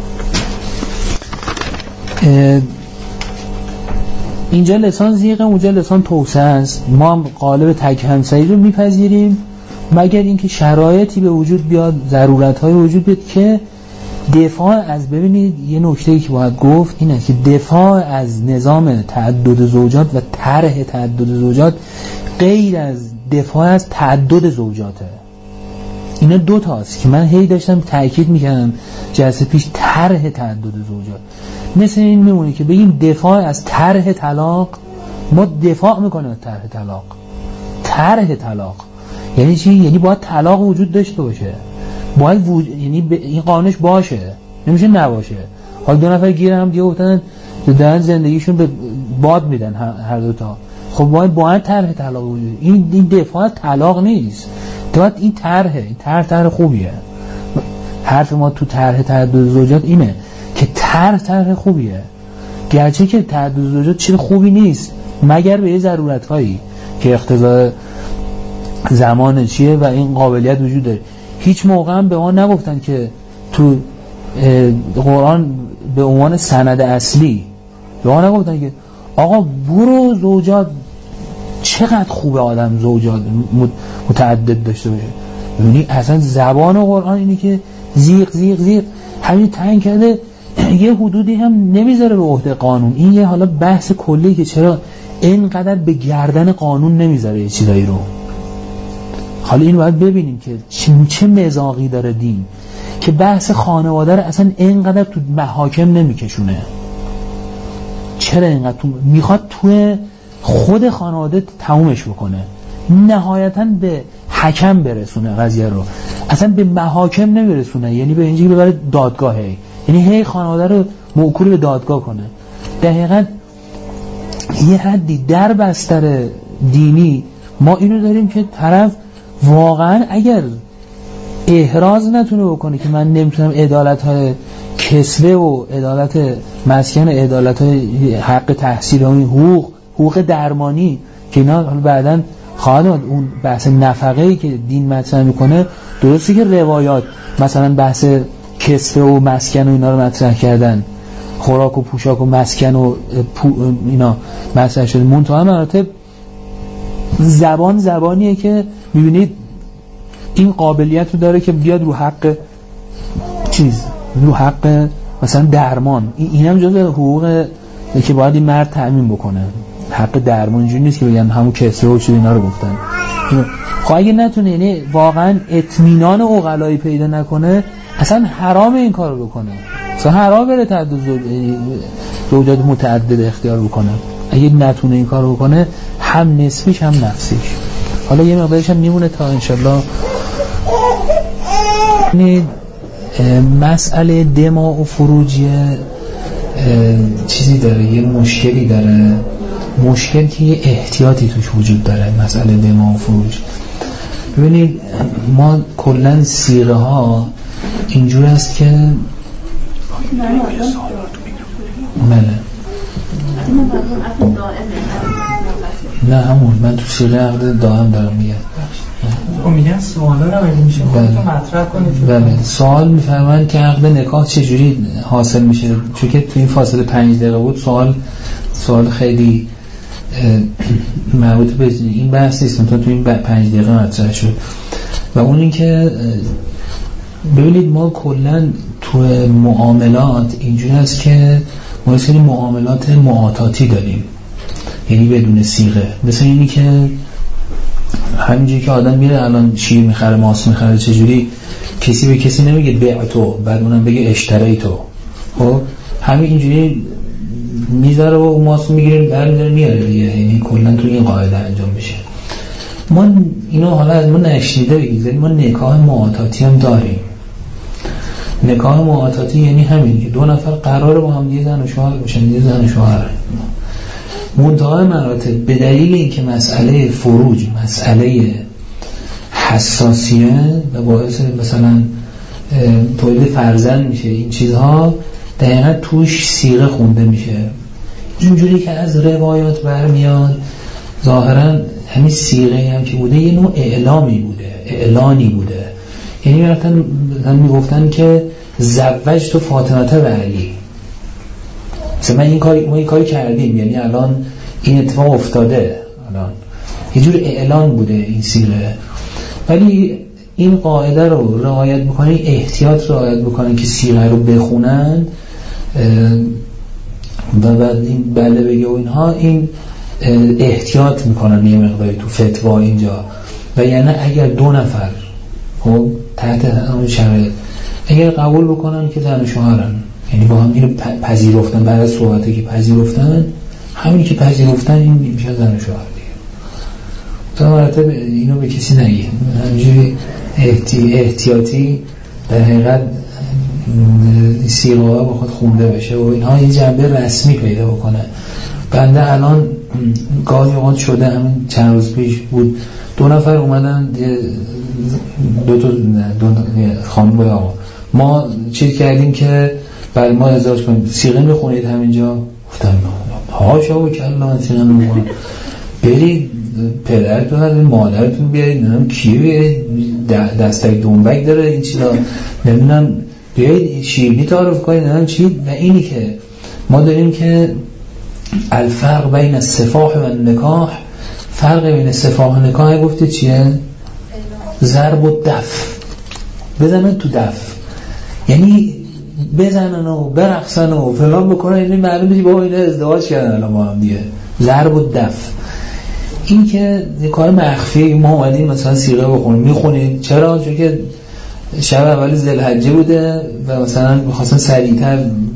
اینجا لسان زیغه، اونجا لسان توسعه است. ما هم قالب تک همسایی رو میپذیریم مگر اینکه شرایطی به وجود بیاد، ضرورت‌های وجود بیاد که دفاع از، ببینید یه نکته‌ای که باید گفت اینه که دفاع از نظام تعدد زوجات و طرح تعدد زوجات غیر از دفاع از تعدد زوجاته. اینا دو تاست که من هی داشتم تأکید میکردم جلسه پیش، طرح تعدد زوجات. مثل این میمونه که بگیم دفاع از طرح طلاق، ما دفاع میکنیم از طرح طلاق. طرح طلاق یعنی چی؟ یعنی باید طلاق وجود داشته باشه، باید یعنی این قانونش باشه، نمیشه نباشه. حالا دو نفر گیرن هم دیگه گفتن دارن زندگیشون به باد میدن هر دو تا، خب باید طرح طلاق وجود. این دفاع طلاق نیست، باید این طرح خوبیه. حرف ما تو طرح تعدد زوجات اینه که طرح خوبیه، گرچه که تعدد زوجات چیز خوبی نیست مگر به یه ضرورت‌هایی که اقتضای زمان چیه و این قابلیت وجود داره. هیچ موقع هم به ما نگفتن که تو قرآن به عنوان سند اصلی به ما نگفتن که آقا برو زوجات، چقدر خوبه آدم زوجات متعدد داشته باشه. یعنی اصلا زبان قرآن اینه که زیغ همین تعیین کرده، یه حدودی هم نمیذاره به عهده قانون. این یه حالا بحث کلی که چرا اینقدر به گردن قانون نمیذاره یه چیزایی رو. حالا این باید ببینیم که چه مزاقی داره دین که بحث خانواده رو اصلا اینقدر تو محاکم نمیکشونه. چرا اینقدر میخواد تو خود خانواده تمومش بکنه، نهایتاً به حکم برسونه قضیه رو، اصلا به محاکم نمیرسونه. یعنی به اینجا ببره دادگاه، یعنی هی خانواده رو موکول به دادگاه کنه. دقیقاً یه حدی در بستر دینی ما اینو داریم که طرف واقعاً اگر احراز نتونه بکنه که من نمیتونم عدالت‌های کسبه و عدالت مسکن، عدالت‌های حق تحصیل و این حقوق درمانی که اینا بعداً خواهد اون بحث نفقه‌ای که دین مطرح میکنه، درسته که روایات مثلا بحث کسبه و مسکن و اینا رو مطرح کردن، خوراک و پوشاک و مسکن و اینا مطرح شده، منتها مراتب زبانیه که میبینید این قابلیت رو داره که بیاد رو حق رو حق مثلا درمان، این هم جزء حقوق که باید این مرد تأمین بکنه. حق درمان اینجوری نیست که بگن همون کسره و چیز اینا رو گفتن. خب اگه نتونه، یعنی واقعا اطمینان عقلایی پیدا نکنه، اصلا حرام این کار رو بکنه. اصلا حرام بره تعدد زوجات متعدد اختیار بکنه. اگه نتونه این کار رو بکنه، هم نسبیش هم نفسیش. حالا یه مقدارش هم میمونه تا انشالله. مسئله دماء و فروجیه چیزی داره، یه مشکلی داره، مشکل که یه احتیاطی توش وجود داره. مسئله دماء و فروج، ببینید ما کلن صیغه ها اینجور است که نه همون من تو صیغه عقد دائم دارم میگن سوالا رو اگه میشه خودتون مطرح کنید. بله، سوال میفرمایند که عقد نکاح چجوری حاصل میشه، چون که تو این فاصله 5 دقیقه بود سوال خیلی مربوط به این بحث نیست، تو این 5 دقیقه مطرح شد. و اون این که ببینید ما کلا تو معاملات اینجوری است که ما سری معاملات معاطاتی داریم، یعنی بدون صیغه. مثل اینی که همینجوری که آدم میره الان شیر میخره، ماست میخره، چجوری کسی به کسی نمیگه بیع تو بعد اونم بگه اشتری تو. خب همین اینجوری میذاره و ماست میگیره برمیداره میاره دیگه. یعنی کلا تو این قاعده انجام میشه. ما اینو حالا از ما نشنیده بگیزیم، ما نکاح معاطاتی هم داریم. نکاح معاطاتی یعنی همین که دو نفر قراره با هم یه زن و شوهر باشن، یه زن و شوهر. منتهای مراتب به دلیل اینکه مسئله فروج مسئله حساسیه و باعث مثلا تولید فرزند میشه، این چیزها دقیقا توش صیغه خونده میشه. اینجوری که از روایات برمیاد ظاهرا همین صیغه هم که بوده یه نوع اعلانی بوده. یعنی مثلا میگفتن که زوج تو فاطمه و علی، مثلا ما این کاری کردیم، یعنی الان این اتفاق افتاده، الان یه جور اعلان بوده این صیغه. ولی این قاعده رو رعایت بکنن، احتیاط رعایت بکنن که صیغه رو بخونن و بعد این بله بگه و اینها، این احتیاط میکنن یه مقداری تو فتوا اینجا. و یعنی اگر 2 نفر خب تحت اون شرایط اگر قبول بکنن که زن و شوهرن، یعنی با هم اینو پذیرفتن، بعد از صحبتی که پذیرفتن، همین که پذیرفتن این میشه زن و شوهر دیگه. تا مرتب اینو به کسی نگید، همینجوری احتیاطی در حقیقت صیغه ها با خود خونده بشه و اینها این جنبه رسمی پیدا بکنه. بنده الان گاهی اوقات شده، همین چند روز پیش بود، 2 نفر اومدن، دو تا خانم و آقا، ما چیز کردیم که برای ما ازدواج کنیم، صیغه میخونید همینجا؟ گفتم هاشا و کلا صیغه نمیخونم. برید پدرتون مادرتون بیارید، نمیدونم کی بیارید، دستک دنبک داره این چیزا، نمیدونم بیایید شیرینی تعارف کنید، نمیدونم چی. و اینی که ما داریم که الفرق بین السفاح و النکاح، فرق بین سفاح و نکاح گفته چیه؟ ضرب و دف، بزنن تو دف، یعنی بزنن و برقصن و فلان بکنن، یعنی معلومه با اینا ازدواج کردن الان با هم دیگه. ضرب و دف این که کار مخفی، ما اومدیم مثلا صیغه بخونیم، میخونیم. چرا؟ چون که شب اول ذوالحجه بوده و مثلا می‌خواستن سریعتر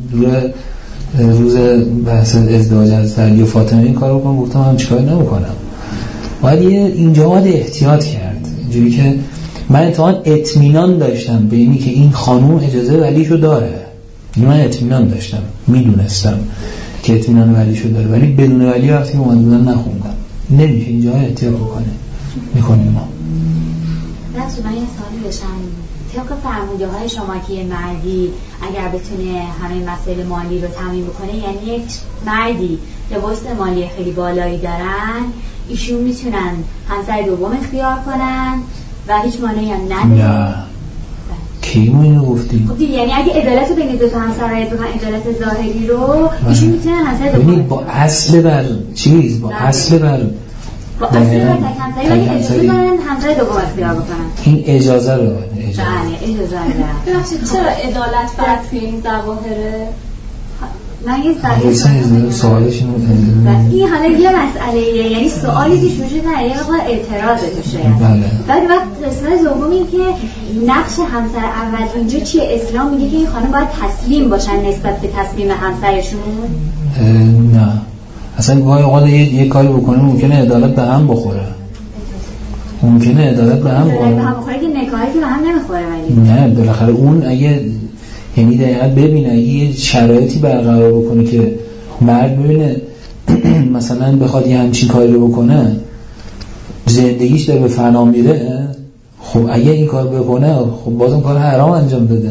روز بحث ازدواج از علی و فاطمه این کارو بکنم. گفتم من چیکار نمی‌کنم، باید اینجا احتیاط کرد، اینجوری که من اطمینان داشتم به اینی که این خانوم اجازه ولیشو داره، من اطمینان داشتم، میدونستم که اطمینان ولیشو داره، ولی بدون ولی وقتی اومدن نخوندم. نمیشه، اینجا احتیاط میکنیم ما. راست من یه سوالی بشم، طبق فرموده های شما که یه مردی اگر بتونه همه مسائل مالی رو تامین بکنه، یعنی یک مردی که وسط مالی خیلی بالایی دارن، ایشون میتونن همسر دوم اختیار کنن و هیچ مانعی هم نداره؟ نه. کی ما اینو گفتیم؟ خب یعنی اگه عدالت رو بین دو تا همسر رعایت بکنن، عدالت ظاهری رو، ایشون میتونن همسر دوم، یعنی با اصل بر چیز، با اصل بر همسری ولی اجازه دارن همسر دوم اختیار بکنن. این اجازه رو بله اجازه دارن. چرا عدالت فقط توی این ظواهره؟ من یه سوالش این حالا یه مسئله، یعنی سوالی پیش میشه نه یه مقدار اعتراض توشه. ولی وقت قسمت دومی که نقش همسر اول اینجا چیه؟ اسلام میگه که این خانم باید تسلیم باشن نسبت به تصمیم همسرشون. نه اصلا گاهی اوقات یه کاری بکنه ممکنه عدالت به هم بخوره، ممکنه عدالت به هم بخوره که نکاحی که به هم نمیخوره. ولی نه بالاخره اون اگه یعنی دقیقا ببینه یه شرایطی برقرار بکنه که مرد ببینه مثلا بخواد یه همچین کاری رو بکنه زندگیش داره به فنا میره، خب اگه این کار بکنه خب بازم کار حرام انجام داده.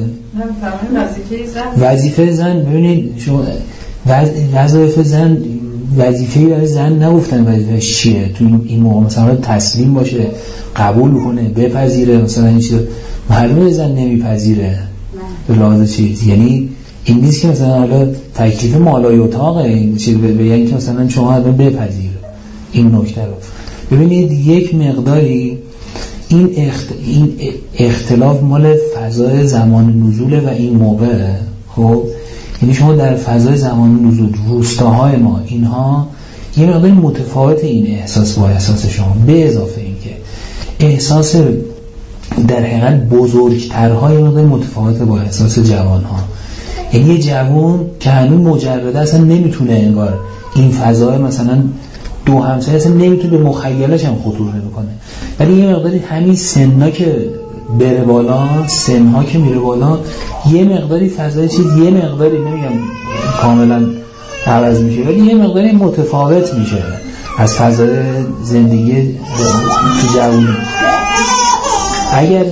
وظیفه زن ببینید شما وظیفه زن وظیفه‌ای برای زن نگفتن وظیفه‌اش چیه تو این موقع، مثلا تسلیم باشه، قبول کنه، بپذیره، مثلا این چیز معلومه زن نمیپذیره به لحاظ چیز، یعنی این نیست که مثلا حالا تکلیف مالای اتاقه این چیز یعنی که مثلا شما حالا بپذیر این نکته رو. ببینید یک مقداری این اختلاف مال فضای زمان نزوله و این موقع، خب یعنی شما در فضای زمان نزول روستاهای ما اینها یه مقداری متفاوت این احساس با احساس شما، به اضافه این که احساس در حقیقت بزرگترهای مقداری متفاوت با احساس جوانها. یعنی یه جوان که هنوز مجرده اصلا نمیتونه انگار این فضای مثلا دو همسایه اصلا نمیتونه به مخیلش هم خطور نمیکنه، ولی یه مقداری همین سنها که بره بالا، سنها که میره بالا یه مقداری فضای چیز یه مقداری نمیگم کاملا عوض میشه ولی یه مقداری متفاوت میشه از فضای زندگی تو جوانی. اگر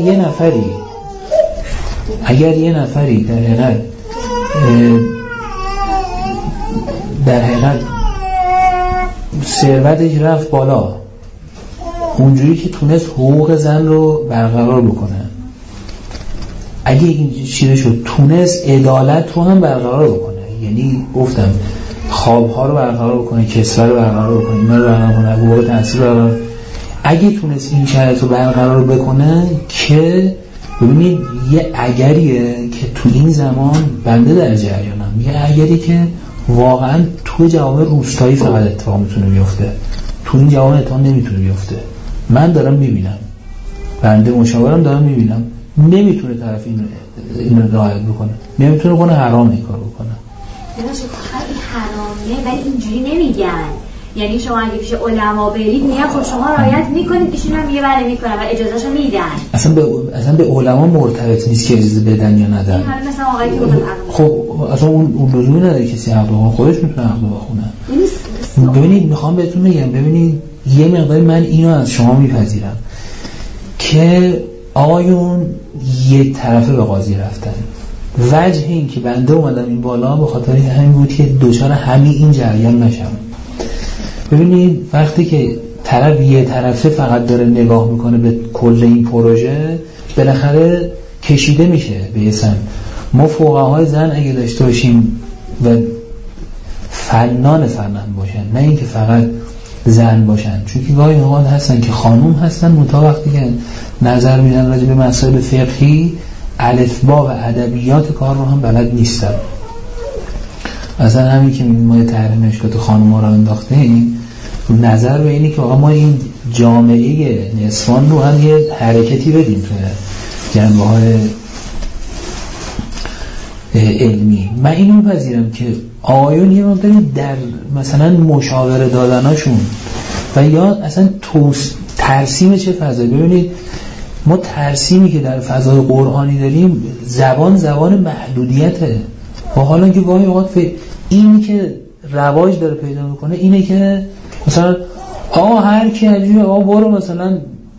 یه نفری در حقیقت ثروتش رفت بالا اونجوری که تونست حقوق زن رو برقرار بکنه، اگه این چیزی شد تونست عدالت رو هم برقرار بکنه، یعنی گفتم خوابها رو برقرار بکنه، کسوه رو برقرار بکنه، اینا رو برقرار کنه، حقوق تحصیل برقرار. اگه تونست این شرایط رو برقرار بکنه که ببینید یه اگریه که تو این زمان بنده در جریانم، یه اگری که واقعا تو جوامع روستایی فقط اتفاق میتونه بیفته، تو این جوامع اتفاق نمیتونه بیفته. من دارم میبینم، بنده مشاورم دارم میبینم، نمیتونه طرف این رعایت بکنه، نمیتونه کنه حرام این کار بکنه. خیلی حرامه ولی اینجوری نمیگن. یعنی شما اگه پیش علما برید میگن خب شما رعایت میکنید، ایشون هم میگه بله میکنن و اجازهشو میدن. اصلا به علما مرتبط نیست که اجازه بدن یا ندن. این حالا مثلا آقایی که بخواد خب اصلا اون لزومی نداره کسی عقد بخونه، خودش میتونه عقد بخونه. ببینید میخوام بهتون بگم، ببینید یه مقدار من اینو از شما میپذیرم که آقایون یک طرفه به قاضی رفتن. وجه این که بنده اومدم این بالا به خاطر همین بود که دچار همین این جریان نشم. ببینید وقتی که طرف یه طرفه فقط داره نگاه میکنه به کل این پروژه، بالاخره کشیده میشه به یه سمت. ما فقهای زن اگه داشته باشیم و فنان باشن، نه اینکه فقط زن باشن، چون که گاهی اوقات هستن که خانوم هستن منتها وقتی که نظر میدن راجع به مسائل فقهی الفبا و ادبیات کار رو هم بلد نیستن. مثلا همین که ما تحریم اشکات خانوما رو انداختیم، نظر به اینی که آقا ما این جامعه نسوان رو هم یه حرکتی بدیم توی جنبه های علمی. من اینو میپذیرم که آقایون یه مقداری در مثلا مشاوره دادناشون و یا اصلا ترسیم چه فضایی، ببینید ما ترسیمی که در فضای قرآنی داریم زبان محدودیته و حالا که گاهی اوقات اینی که رواج داره پیدا میکنه اینه که مثلا آقا هر کی عجیبه آقا برو مثلا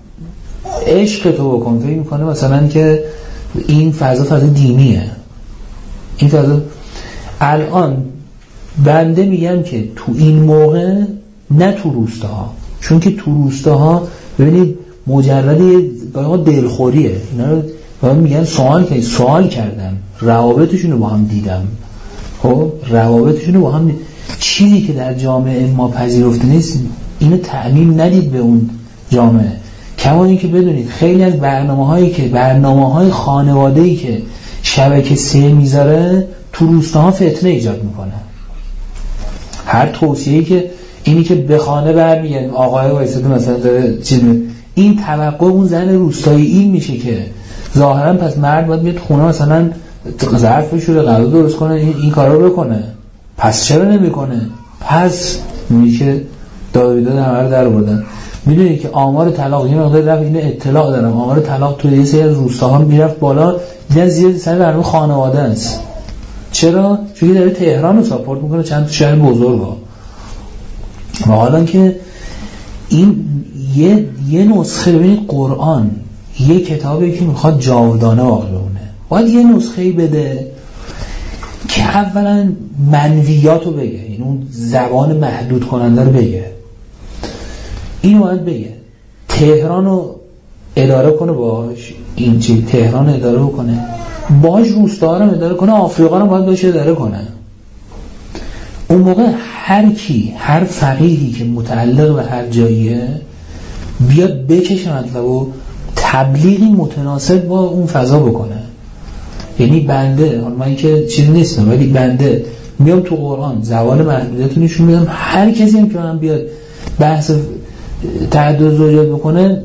عشق تو بکن، فکر میکنه مثلا که این فضا دینیه. این فضا الان بنده میگم که تو این موقع نه تو روستاها، چون که تو روستاها ببینید مجرد دلخوریه، اینا رو میگن سوال کردم، روابطشون رو با هم دیدم. خب روابطشون رو با هم چیزی که در جامعه ما پذیرفته نیست اینو تعمیم ندید به اون جامعه. کما این که بدونید خیلی از برنامه‌های خانواده‌ای که شبکه 3 میذاره تو روستاها فتنه ایجاد میکنه. هر توصیه‌ای که اینی که به خانه برمیگردیم آقای وایساده مثلا داره این توقع اون زن روستایی این میشه که ظاهرا پس مرد باید بیاد خونه مثلا ظرف بشوره، غذا درست کنه، این کارا رو بکنه، پس چرا نمیکنه؟ پس میشه داویداد همه رو در آوردن. میدونید که آمار طلاق یه مقدار رفت، اینو اطلاع دارم، آمار طلاق توی یه سری از روستاها میرفت بالا، دیدن زیاد سر برنامه خانواده است. چرا؟ چون داره تهران رو ساپورت میکنه، چند تا شهر بزرگا. و حالا که این یه نسخه، ببینید قرآن یه کتابی که میخواد جاودانه واقع بمونه، باید یه نسخه‌ای بده که اولا منویات رو بگه، این اون زبان محدود کننده رو بگه، این باید بگه تهران رو اداره کنه باش، این چی تهران رو اداره کنه باش، روستا رو اداره کنه، آفریقا رو باید باش اداره کنه. اون موقع هر فقیهی که متعلق به هر جاییه بیاد بکشه مطلب و تبلیغی متناسب با اون فضا بکنه. یعنی بنده، حالا من که چیز نیستم ولی بنده میام تو قرآن زبان محدودیت رو نشون میدم، هر کسی هم که من بیاد بحث تعدد زوجات بکنه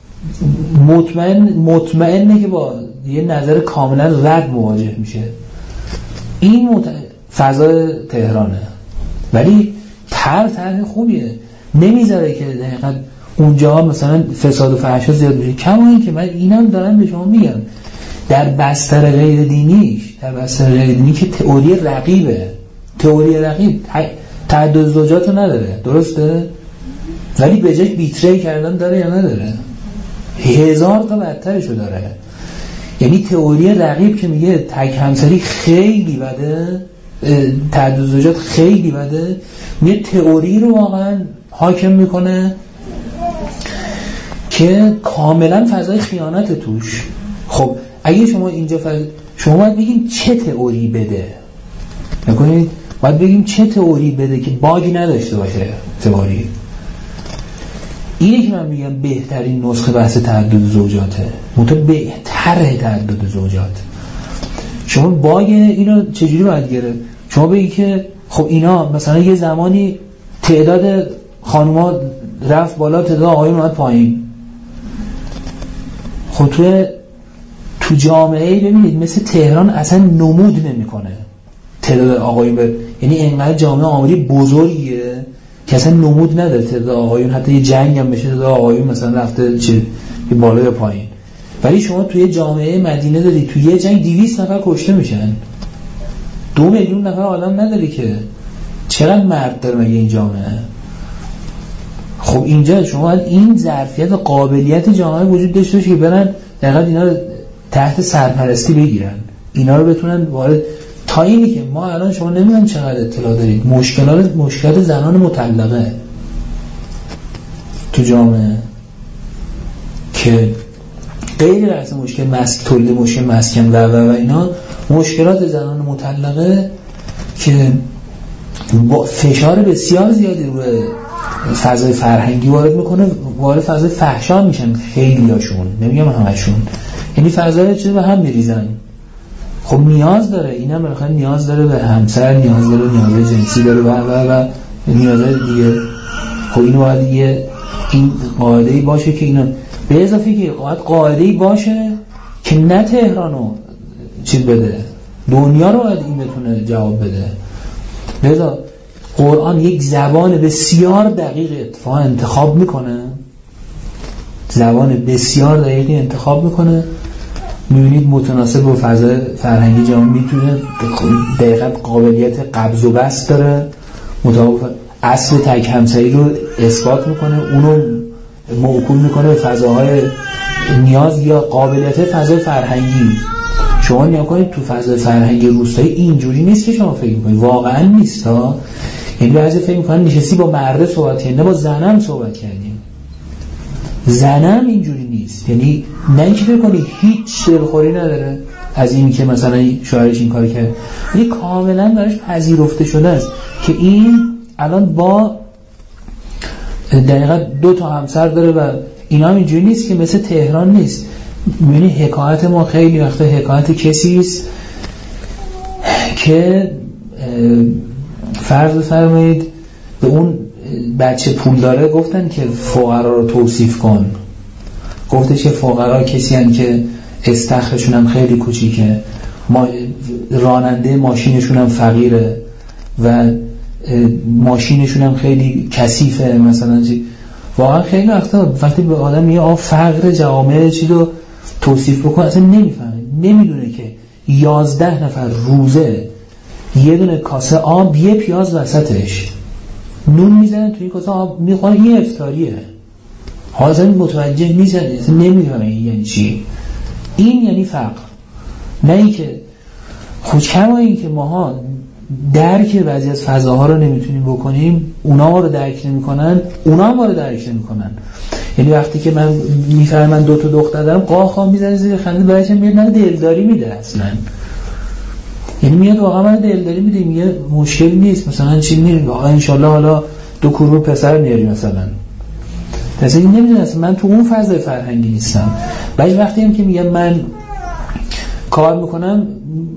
مطمئنه که با یه نظر کاملا رد مواجه میشه. این فضا تهرانه، ولی طرح خوبیه، نمیذاره که دقیقاً اونجا مثلا فساد و فحشا زیاد بشه. کما این که من اینم دارم به شما میگم در بستر غیر دینی که تئوری رقیبه، تئوری رقیب تعدد زوجاتو نداره، درسته؟ ولی به جای بیتری کردن داره یا نداره؟ 1000 تا بدترشو داره. یعنی تئوری رقیب که میگه تک همسری خیلی بده، تعدد زوجات خیلی بده، میگه تئوری رو واقعا حاکم میکنه که کاملا فضای خیانت توش. خب اگه شما اینجا شما باید بگین چه تئوری بده، نکنید باید بگیم چه تئوری بده که باگی نداشته باشه. تئوری اینه که من میگم بهترین نسخه بحث تعدد زوجاته، منتها بهتره تعدد زوجات. شما باگ اینو چجوری باید گرفت؟ شما بگی که خب اینا مثلا یه زمانی تعداد خانوما رفت بالا، تعداد آقایون اومد پایین. خب تو جامعه ببینید مثل تهران اصلا نمود نمیکنه تعداد آقایون یعنی اینقدر جامعه آماری بزرگیه که اصلا نمود نداره تعداد آقایون، حتی یه جنگ هم بشه تعداد آقایون مثلا رفته چه بالا یا پایین. ولی شما توی جامعه مدینه داری توی یه جنگ 200 نفر کشته میشن، 2 میلیون نفر آدم نداری که چقدر مرد داره مگه این جامعه؟ خب اینجا شما باید این ظرفیت و قابلیت جامعه وجود داشته باشه که برن دقیقاً اینا رو تحت سرپرستی بگیرن، اینا رو بتونن وارد. تا اینی که ما الان شما نمیدونم چقدر اطلاع دارید مشکلات زنان مطلقه تو جامعه که غیر از مشکل تولید مشکل مسکن و اینا، مشکلات زنان مطلقه که فشار بسیار زیادی روی فضای فرهنگی وارد میکنه، وارد فضای فحشا میشن خیلیاشون، نمیگم همشون، یعنی فضای چیز به هم میریزن. خب نیاز داره، اینم بالاخره نیاز داره به همسر، نیاز داره نیاز جنسی داره و نیازهای دیگه. خب اینو باید این قاعده‌ای باشه که اینا به اضافه که قاعده‌ای باشه که نه تهرانو چیز بده، دنیا رو باید این بتونه جواب بده. لذا قرآن یک زبان بسیار دقیق اتفاقا انتخاب میکنه، زبان بسیار دقیقی انتخاب میکنه، میبینید متناسب با فضای فرهنگی جامعه میتونه دقیقاً قابلیت قبض و بسط داره، مطابق اصل تک همسری رو اثبات میکنه، اونو موکول میکنه به فضاهای نیاز یا قابلیت فضای فرهنگی. شما نیا کنید تو فضای فرهنگی روستایی اینجوری نیست که شما فکر میکنید، واقعا نیست ها. یعنی بعضی فکر میکنن نشستی با مرد صحبت کردیم، نه با زنم صحبت کردیم. زنم اینجوری نیست، یعنی نه اینکه فکر کنی هیچ دلخوری نداره از این که مثلا شوهرش این کار کرد، ولی کاملا براش پذیرفته شده است که این الان با دقیقاً 2 همسر داره و اینا هم اینجوری نیست که مثل تهران نیست. می‌بینی حکایت ما خیلی وقتا حکایت کسی است که فرض فرمایید به اون بچه پول داره گفتن که فقرا رو توصیف کن، گفتش که فقرا کسی هستن که استخرشون هم خیلی کوچیکه، راننده ماشینشون هم فقیره و ماشینشون هم خیلی کثیفه مثلا. واقعا خیلی وقتی به آدم میگه فقر جامعه چی رو توصیف بکن اصلا نمیفهمه، نمیدونه که 11 نفر روزه یه دونه کاسه آب یه پیاز وسطش نون میزنن توی کاسه آب میخوان، این افطاریه. حاضر متوجه نیستن، نمیفهمه یعنی چی. این یعنی فقر. نه اینکه خود کما این که ماها درک بعضی از فضاها رو نمیتونیم بکنیم، اونا ما رو درک نمیکنن، اونا ما رو درک نمیکنن. یعنی وقتی که من میفهمم من 2 دختر دارم، قاقا میزنه زیر خنده، برایش میاد من دلداری میده اصلا. یعنی میاد واقعا من دلداری میده، میگه مشکلی نیست مثلا چی میریم واقعا ان شاء الله حالا 2 کرور پسر میاریم مثلا. مثلا نمیدونم اصلا من تو اون فضای فرهنگی نیستم. بعضی وقتی هم که میگم من کار میکنم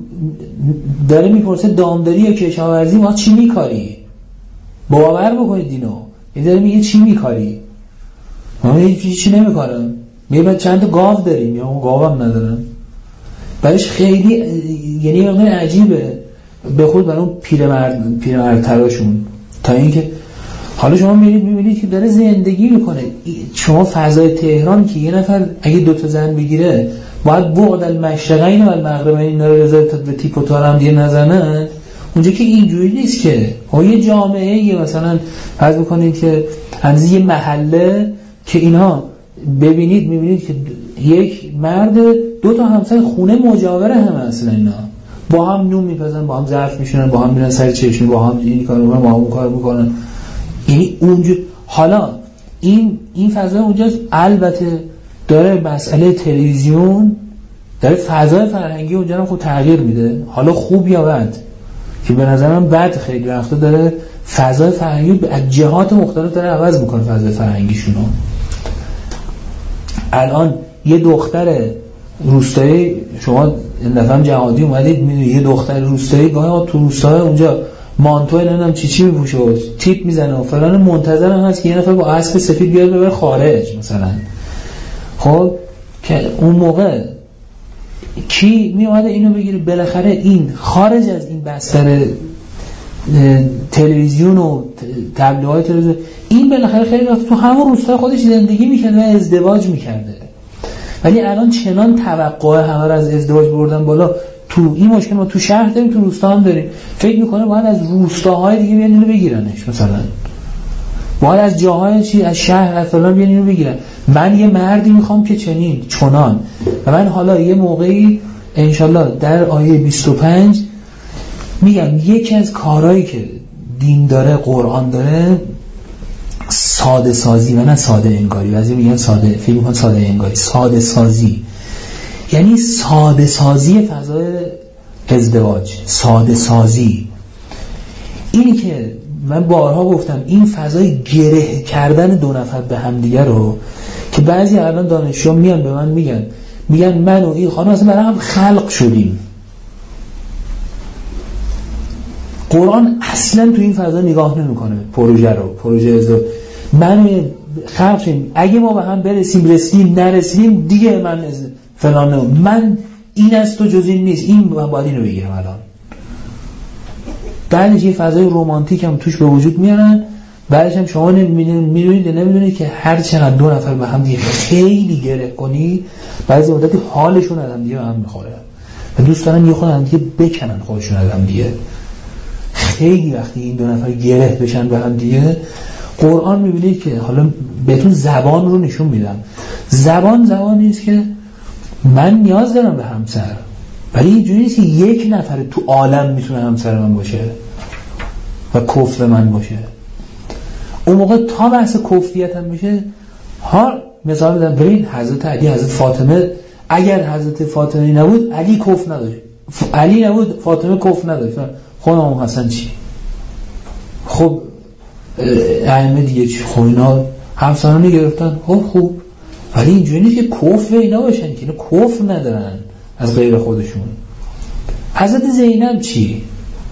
داره میپرسه دامداری یا کشاورزی، ما چی میکاری؟ باور بکنید اینو. این داره میگه چی میکاری؟ ما هیچی نمیکارم. میگه چند تا گاو داریم یا گاوم ندارم. برایش خیلی یعنی واقعا عجیبه، به خود برای اون پیرمرد تراشون. تا اینکه حالا شما میبینید که داره زندگی میکنه. شما فضای تهران که یه نفر اگه 2 زن بگیره باید بعد المشرقین و المغربین اینا رو بذاره تا به تیپ و تار هم دیگه نزنن. اونجا که اینجوری نیست که یه جامعه یه مثلا فرض بکنید که از یه محله که اینا میبینید که یک مرد 2 همسر خونه مجاوره هم اصلا اینا با هم نون میپزن، با هم ظرف میشونن، با هم میرن سر چشمی، با هم این کارو میکنن، با هم اون کارو میکنن. یعنی اونجا حالا این فضا اونجا البته داره مسئله تلویزیون داره فضای فرهنگی اونجا رو خود تغییر میده، حالا خوب یا بد. که به نظر من بعد خیلی وقتا داره فضای فرهنگی از جهات مختلف داره عوض میکنه فضای فرهنگیشونو. الان یه دختر روستایی، شما این دفعه جهادی اومدید میدونید یه دختر روستایی گاهی تو روستاهای اونجا مانتوی نمیدونم چی میپوشه و تیپ میزنه و فلان، منتظر هم هست که یه نفر با اسب سفید بیاد ببره خارج مثلا. خب که اون موقع کی می اومده اینو بگیره؟ بالاخره این خارج از این بستر تلویزیون و تبلیغات تلویزیون، این بالاخره خیلی وقت تو همون روستای خودش زندگی میکنه و ازدواج میکرده. ولی الان چنان توقع همه رو از ازدواج بردن بالا، تو این مشکل ما تو شهر داریم، تو روستا هم داریم. فکر میکنه باید از روستاهای دیگه بیان اینو بگیرنش، مثلا باید از جاهای چی از شهر از فلان بیان اینو بگیرن. من یه مردی میخوام که چنان و من حالا یه موقعی انشالله در آیه 25 میگم یکی از کارهایی که دین داره، قرآن داره، ساده سازی و نه ساده انگاری. بعضی میگن ساده، فکر میکنن ساده انگاری. ساده سازی یعنی ساده سازی فضای ازدواج، ساده سازی. اینی که من بارها گفتم، این فضای گره کردن دو نفر به هم دیگه رو که بعضی الان دانشجو میان به من میگن من و این خانم اصلا برای هم خلق شدیم. قرآن اصلا تو این فضا نگاه نمیکنه پروژه ازدواج. من خلق شدیم، اگه ما به هم رسیدیم نرسیدیم دیگه من فلان نه، من این از تو جز این نیست، این من باید اینو بگیرم. الان بعدش یه فضای رومانتیک هم توش به وجود میارن. بعدش هم شما نمیدونید که هر چقدر دو نفر به هم دیگه خیلی گره کنی، بعضی مدتی حالشون از هم دیگه هم میخوره و دوست دارن یه خود هم دیگه بکنن خودشون از هم دیگه. خیلی وقتی این دو نفر گره بشن به هم دیگه، قرآن میبینید که حالا بهتون زبان رو نشون میدم. زبان نیست که من نیاز دارم به همسر، ولی اینجوری نیست که یک نفر تو عالم میتونه همسر من باشه و کفر من باشه. اون موقع تا بحث کفریت هم میشه. ها مثال بدم، برین حضرت علی، حضرت فاطمه، اگر حضرت فاطمه نبود علی کفر نداشت، علی نبود فاطمه کفر نداشت، خود امام حسن چی؟ خب ائمه دیگه چی؟ خب اینا همسرانی گرفتن، خوب، ولی اینجوری نیست که کفر اینا باشن که اینا کفر ندارن از غیر خودشون. حضرت زینب چی؟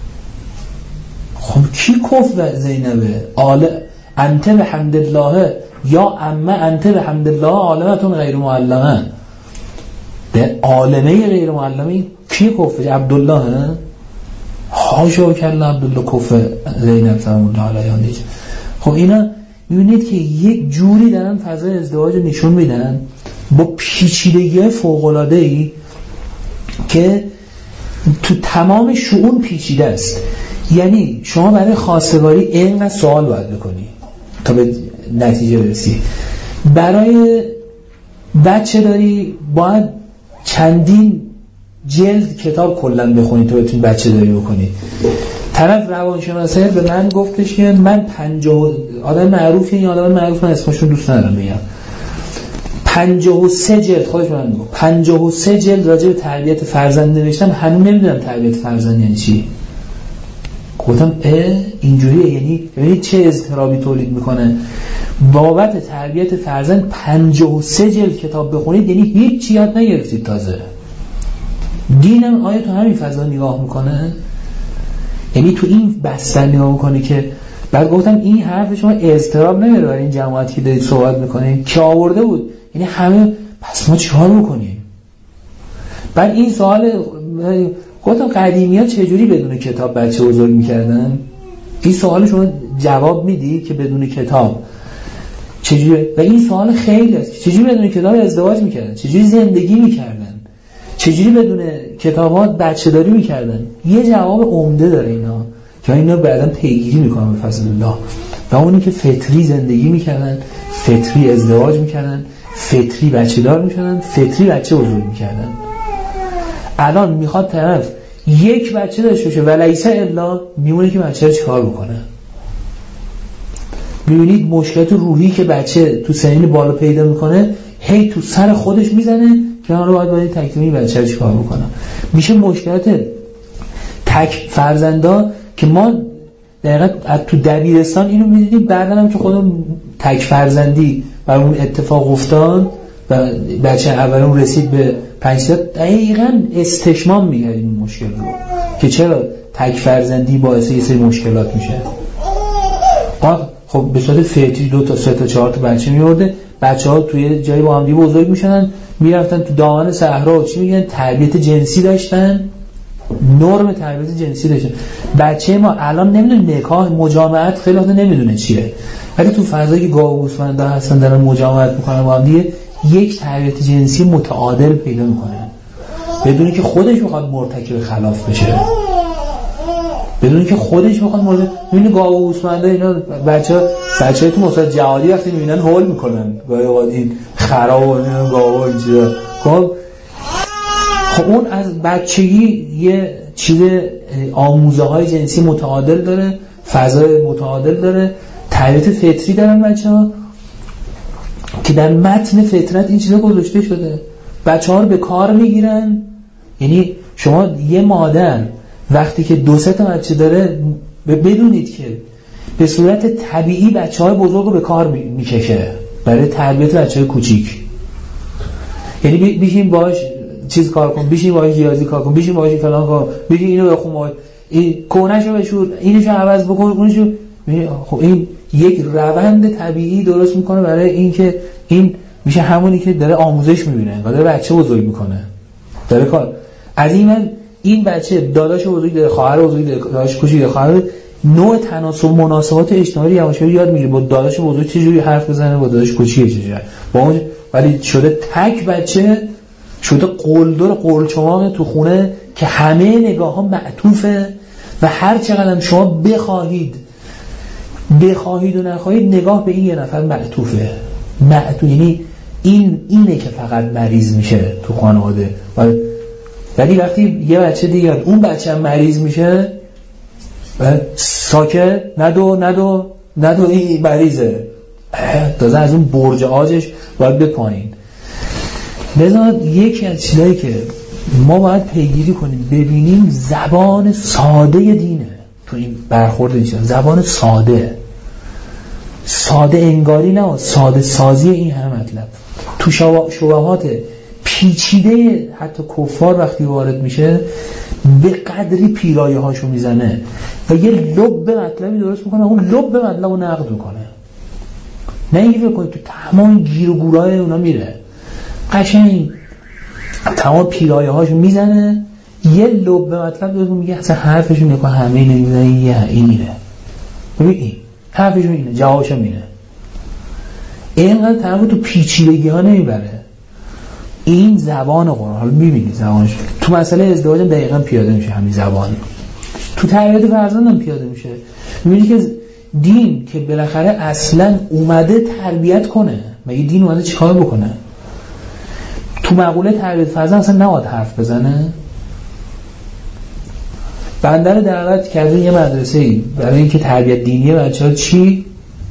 خب کی کفر زینبه؟ انت به حمدالله یا امه انت به حمدالله عالمتون غیر معلمه. در عالمه غیر معلمه کی کفر؟ عبدالله حاشا کلا عبدالله کفر زینب سلام الله علیها نیست. خب اینا میبینید که یک جوری دارن فضای ازدواج رو نشون میدن با پیچیدگی فوق‌العاده‌ای که تو تمام شؤون پیچیده است. یعنی شما برای خواستگاری اینقدر سوال باید بکنی تا به نتیجه برسی. برای بچه داری باید چندین جلد کتاب کلن بخونی تا بتونی بچه داری بکنی. طرف روانشناسه به من گفتش که من 50 آدم معروفی، این آدم معروف من اسمشون دوست ندارم بگم، 53 جلد خودش من گفت 53 جلد راجع به تربیت فرزند نوشتم، هنوز نمیدونم تربیت فرزند یعنی چی. گفتم اینجوریه، یعنی چه اضطرابی تولید میکنه بابت تربیت فرزند 53 جلد کتاب بخونید، یعنی هیچ چی یاد نگرفتید تازه. دینم آیا تو همین فضا نگاه میکنه؟ یعنی تو این بستر نگاه میکنه که بعد گفتم این حرف شما اضطراب نمیاره برای این جماعتی که دارید صحبت میکنید که آورده بود، یعنی همه پس ما چیکار بکنیم؟ بعد این سوال گفتم قدیمی‌ها چجوری بدون کتاب بچه بزرگ میکردن؟ این سوال شما جواب میدی که بدون کتاب چجوری؟ و این سوال خیلی است، چجوری بدون کتاب ازدواج میکردن؟ چجوری زندگی میکردن؟ چجوری بدون کتابات بچه داری میکردن؟ یه جواب عمده داره اینا که اینا بعداً پیگیری میکنن به فضل الله. و اونی که فطری زندگی میکردن، فطری ازدواج میکردن، فطری بچه دار میشدن، فطری بچه بزرگ میکردن. الان میخواد طرف یک بچه داشته باشه ولیسه الا میمونه که بچه رو چیکار بکنه. ببینید مشکلات روحی که بچه تو سنین بالا پیدا میکنه هی تو سر خودش میزنه که حالا باید تکمیلی بچه رو چیکار بکنه. میشه مشکلات تک فرزندا که ما دقیقا تو دبیرستان اینو می‌دیدیم، بعدن هم که خودمون تک فرزندی و اون اتفاق افتاد و بچه اولمون رسید به 5 سال، دقیقا استشمام می‌کرد این مشکل رو که چرا تک فرزندی باعث یه سری مشکلات میشه. خب به صورت فطری 2 تا 3 تا 4 تا بچه میورده، بچه‌ها توی جایی با هم دیگه بزرگ میشدن، میرفتن تو دامن صحرا، چی میگن، تربیت جنسی داشتن، نرم تربیت جنسی داشتن. بچه ما الان نمیدونه نکاح، مجامعت خیلی وقتا نمیدونه چیه، ولی تو فضایی که گاو و گوسفندا هستن دارن مجامعت میکنن با هم دیگه، یک تربیت جنسی متعادل پیدا میکنن بدون که خودش بخواد مرتکب خلاف بشه، بدون که خودش بخواد میبینه گاو و گوسفندا اینا بچه‌ها تو مسابقات جهادی وقتی میبینن هول میکنن، گاهی اوقات این خرا و گاوا اینجا. خب اون از بچگی یه چیز آموزه‌های جنسی متعادل داره، فضای متعادل داره، تربیت فطری دارن بچه‌ها که در متن فطرت این چیزا گذاشته شده. بچه‌ها رو به کار میگیرن. یعنی شما یه مادر وقتی که 2-3 تا بچه داره، بدونید که به صورت طبیعی بچه‌های بزرگ رو به کار میکشه برای تربیت بچه‌های کوچیک. یعنی بیشین باهاش چیز کار کن، بیشین باهاش ریاضی کار کن، بیشین باهاش فلان کار، بیشین اینو بخون، این کونه‌شو بشور، اینشو عوض بکن، اونشو. خب این یک روند طبیعی درست میکنه برای اینکه این میشه همونی که داره آموزش میبینه، داره بچه بزرگ میکنه، داره کار. از این بچه داداش بزرگ داره، خواهر بزرگ داره، داداش کوچیک داره، خواهر، نوع تناسب مناسبات اجتماعی یواشکی یاد میگیره، با داداش بزرگ چجوری حرف بزنه، با داداش کوچیک چجوری، با اون. ولی شده تک بچه، شده قلدر قلچماق تو خونه که همه نگاه ها معطوفه و هر چقدر شما بخواهید و نخواهید نگاه به این یه نفر معطوفه. یعنی اینه که فقط مریض میشه تو خانواده. ولی وقتی یه بچه دیگه اون بچه هم مریض میشه، ساکت، ندو این مریضه، تازه از اون برج آجش باید بپایین. لذا یکی از چیزایی که ما باید پیگیری کنیم، ببینیم زبان ساده دینه تو این برخورد میشه، زبان ساده انگاری نه، ساده سازی این هم مطلب. تو شبهات پیچیده حتی کفار وقتی وارد میشه به قدری پیرایه هاشو میزنه و یه لب مطلبی درست میکنه، اون لب مطلب رو نقد میکنه. نه اینکه فکر کنید تو تمام گیر و گورای اونا میره، قشنگ تمام پیرایه هاشو میزنه، یه لب مطلب درست میگه، اصلا حرفشون نکنه همه نمیزنه، این میره. ببین این حرفشون اینه، جوابشو میره. اینقدر طرف تو پیچیدگی ها نمیبره. این زبان قرآن، حالا میبینی زبانش تو مسئله ازدواج دقیقاً پیاده میشه، همین زبان تو تربیت فرزندم پیاده میشه. میبینی که دین که بالاخره اصلا اومده تربیت کنه، مگه دین اومده چیکار بکنه؟ تو مقوله تربیت فرزند اصلا نباید حرف بزنه. بنده رو دعوت کرده یه مدرسه‌ای برای اینکه تربیت دینی بچه‌ها چی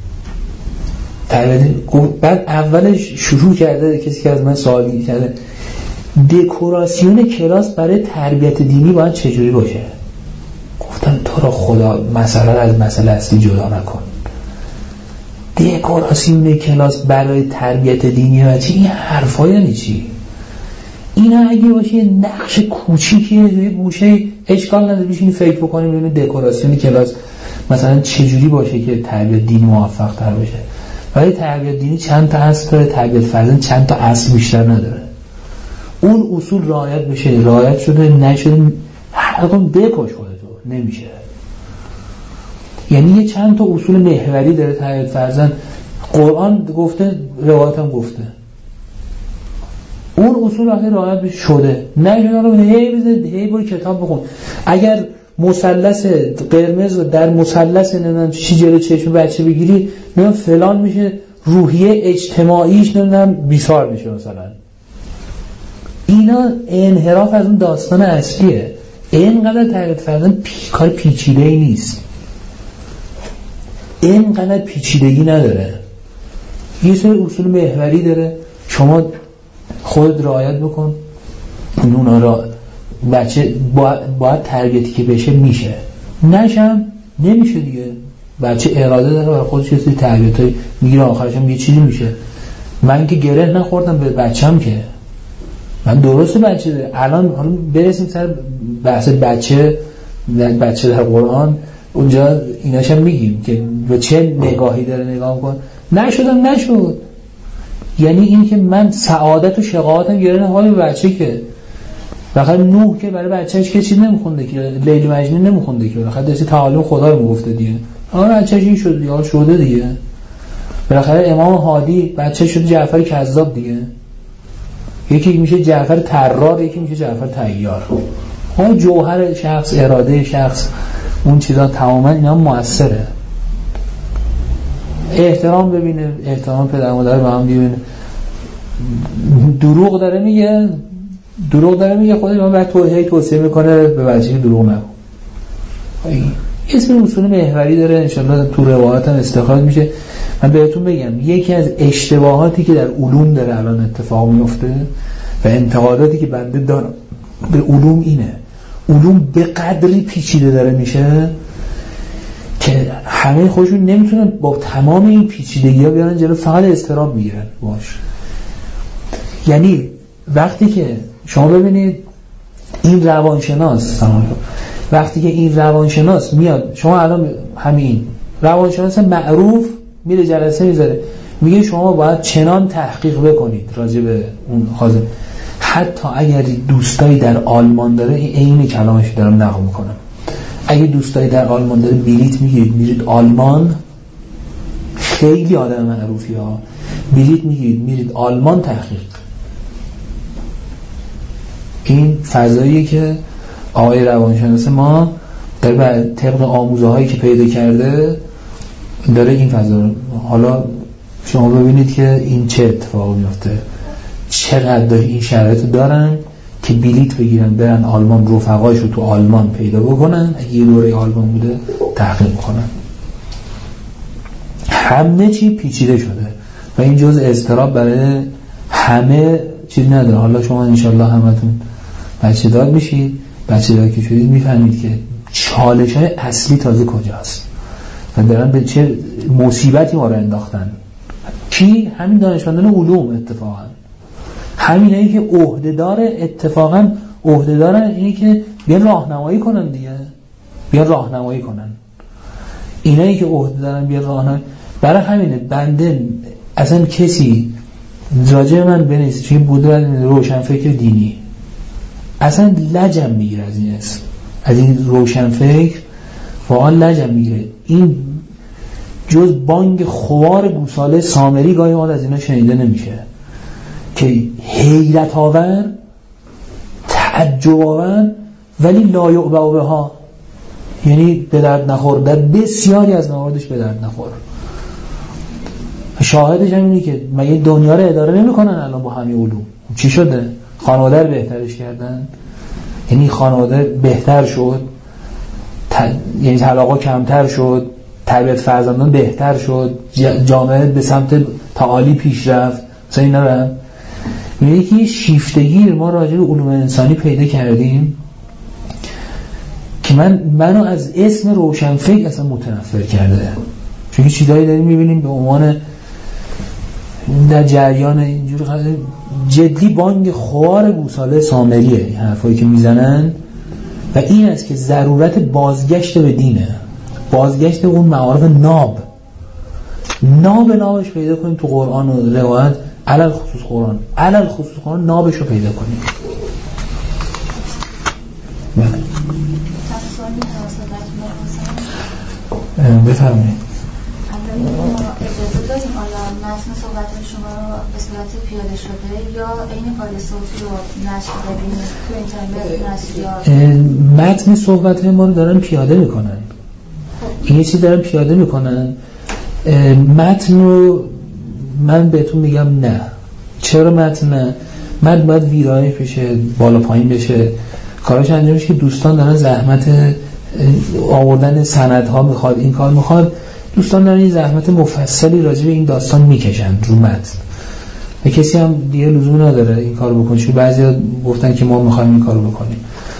بعد اولش شروع کرده کسی که از من سوالی کرده دکوراسیون کلاس برای تربیت دینی باید چجوری باشه. گفتم تو را خدا مسئله از مسئله اصلی جدا نکن. دکوراسیون کلاس برای تربیت دینی بچه، این حرفا یعنی چی؟ اینا اگه باشه نقش کوچیکیه روی گوشه، اشکال نداره بشینی فکر بکنیم ببینید دکوراسیون کلاس مثلا چجوری باشه که تربیت دینی موفق تر بشه. ولی تربیت دینی چند تا اصل داره، تربیت فرزند چند تا اصل بیشتر نداره. اون اصول رعایت بشه، رعایت شده نشده هر کدوم بکش خودتو، نمیشه. یعنی یه چند تا اصول محوری داره تربیت فرزند. قرآن گفته، روایت هم گفته. اون اصول وقتی رعایت شده نشده رو هی برو کتاب بخون. اگر مثلث قرمز در مثلث نمیدونم چی جلو چشم بچه بگیری نمیدونم فلان میشه، روحیه اجتماعیش نمیدونم بیسار میشه مثلا. اینا انحراف از اون داستان اصلیه. اینقدر تربیت فرزند کار پیچیده ای نیست، اینقدر پیچیدگی نداره. یه سری اصول محوری داره، شما خودت رعایت بکن، اونا را بچه باید تربیتی که بشه میشه، نشم نمیشه دیگه. بچه اراده داره برای خودش یه سری تربیتای میگیره، آخرش هم یه چیزی میشه. من که گره نخوردم به بچه‌م که من درسته بچه داره. الان حالا برسیم سر بحث بچه در قرآن، اونجا ایناش هم میگیم که به چه نگاهی داره نگاه کن. نشد. یعنی این که من سعادت و شقاوتم گره نخوردم به بچه که بخاطر نوح که برای بچه‌اش که چیز نمیخونده که لیل و مجنون نمیخونده که بخاطر داشت تعالیم خدا رو میگفته دیگه. بچه‌ش این شد دیگه، شده دیگه. بالاخره امام هادی بچه شد جعفر کذاب دیگه. یکی میشه جعفر طرار، یکی میشه جعفر طیار. اون جوهر شخص، اراده شخص، اون چیزا تماما اینا موثره. احترام ببینه، احترام پدر مادر به هم ببینه. دروغ داره میگه خودش من بعد توصیه میکنه به بچه‌ش دروغ نگو. اسم اصول محوری داره، انشالله تو روایات هم استخراج میشه. من بهتون بگم یکی از اشتباهاتی که در علوم داره الان اتفاق میفته و انتقاداتی که بنده دارم به علوم اینه، علوم به قدری پیچیده داره میشه که همه خودشون نمیتونن با تمام این پیچیدگی‌ها بیارن جلو، فقط اضطراب میگیرن باش. یعنی وقتی که شما ببینید این روانشناس، وقتی که این روانشناس میاد، شما الان همین روانشناس معروف میره جلسه میذاره میگه شما باید چنان تحقیق بکنید راجع به اون حاضر، حتی اگر دوستایی در آلمان داره، این کلامش دارم نقل میکنم، اگه دوستایی در آلمان داره بلیت میگیرید میرید آلمان، خیلی آدم معروفی ها، بلیت میگیرید میرید آلمان تحقیق. این فضاییه که آقای روانشناس ما داره طبق آموزه هایی که پیدا کرده داره این فضا رو. حالا شما ببینید که این چه اتفاقی میفته، چقدر این شرایط دارن که بلیت بگیرن برن آلمان، رفقایشو تو آلمان پیدا بکنن، اگه یه دوره آلمان بوده تحقیق کنن. همه چی پیچیده شده و این جزء اضطراب برای همه چیز نداره. حالا شما انشالله همتون بچه دار میشید، بچه دار که شدید میفهمید که چالش های اصلی تازه کجاست و دارن به چه مصیبتی ما رو انداختن. کی؟ همین دانشمندان علوم اتفاقا، همینایی که اتفاقا عهده دارن اینی که بیان راهنمایی کنن دیگه، بیان راهنمایی کنن. اینایی که عهده دارن بیان راهنمایی. برای همینه بنده اصلا کسی راجع من بنویسه چون بوده روشنفکر دینی، اصلا لجم میگیره از این اسم، از این روشنفکر واقعا لجم میگیره. این جز بانگ خوار گوساله سامری گاهی ما از اینا شنیده نمیشه که حیرت آور، تعجب آور، ولی لا یعبأ بها، یعنی به درد نخور، در بسیاری از مواردش به درد نخور. شاهدش هم اینه که مگه دنیا رو اداره نمی‌کنن الان با همین علوم؟ چی شده؟ خانواده رو بهترش کردن، یعنی خانواده بهتر شد، یعنی طلاقا کمتر شد، تربیت فرزندان بهتر شد، جامعه به سمت تعالی پیش رفت. مثلا اینا رو میگه که شیفتگیر ما راجع به علوم انسانی پیدا کردیم که منو از اسم روشنفکر اصلا متنفر کرده، چون چیزایی داریم میبینیم به عنوان در جریان اینجور جدی بانگ خوار گوساله سامریه این حرفایی که میزنن و این است که ضرورت بازگشت به دینه، بازگشت به اون معارف نابش پیدا کنیم تو قرآن و روایت، علل خصوص قرآن نابش رو پیدا کنیم. بفرمایید. اجازه داریم حالا متن صحبت شما رو به صورت پیاده شده یا این فایل صوتی رو نشر ببینید تو اینترنت نشریات؟ متن صحبت ما رو دارن پیاده میکنن، این چیزی دارن پیاده میکنن. متن رو من بهتون میگم نه. چرا متن نه؟ متن باید ویرایش بشه، بالا پایین بشه، کارش انجام بشه که دوستان دارن زحمت آوردن سندها میخواد، این کار میخواد، دوستان دارن این زحمت مفصلی راجع به این داستان میکشن رو متن و کسی هم دیگه لزوم نداره این کار بکنه، چون بعضیا گفتن که ما میخوایم این کارو بکنیم.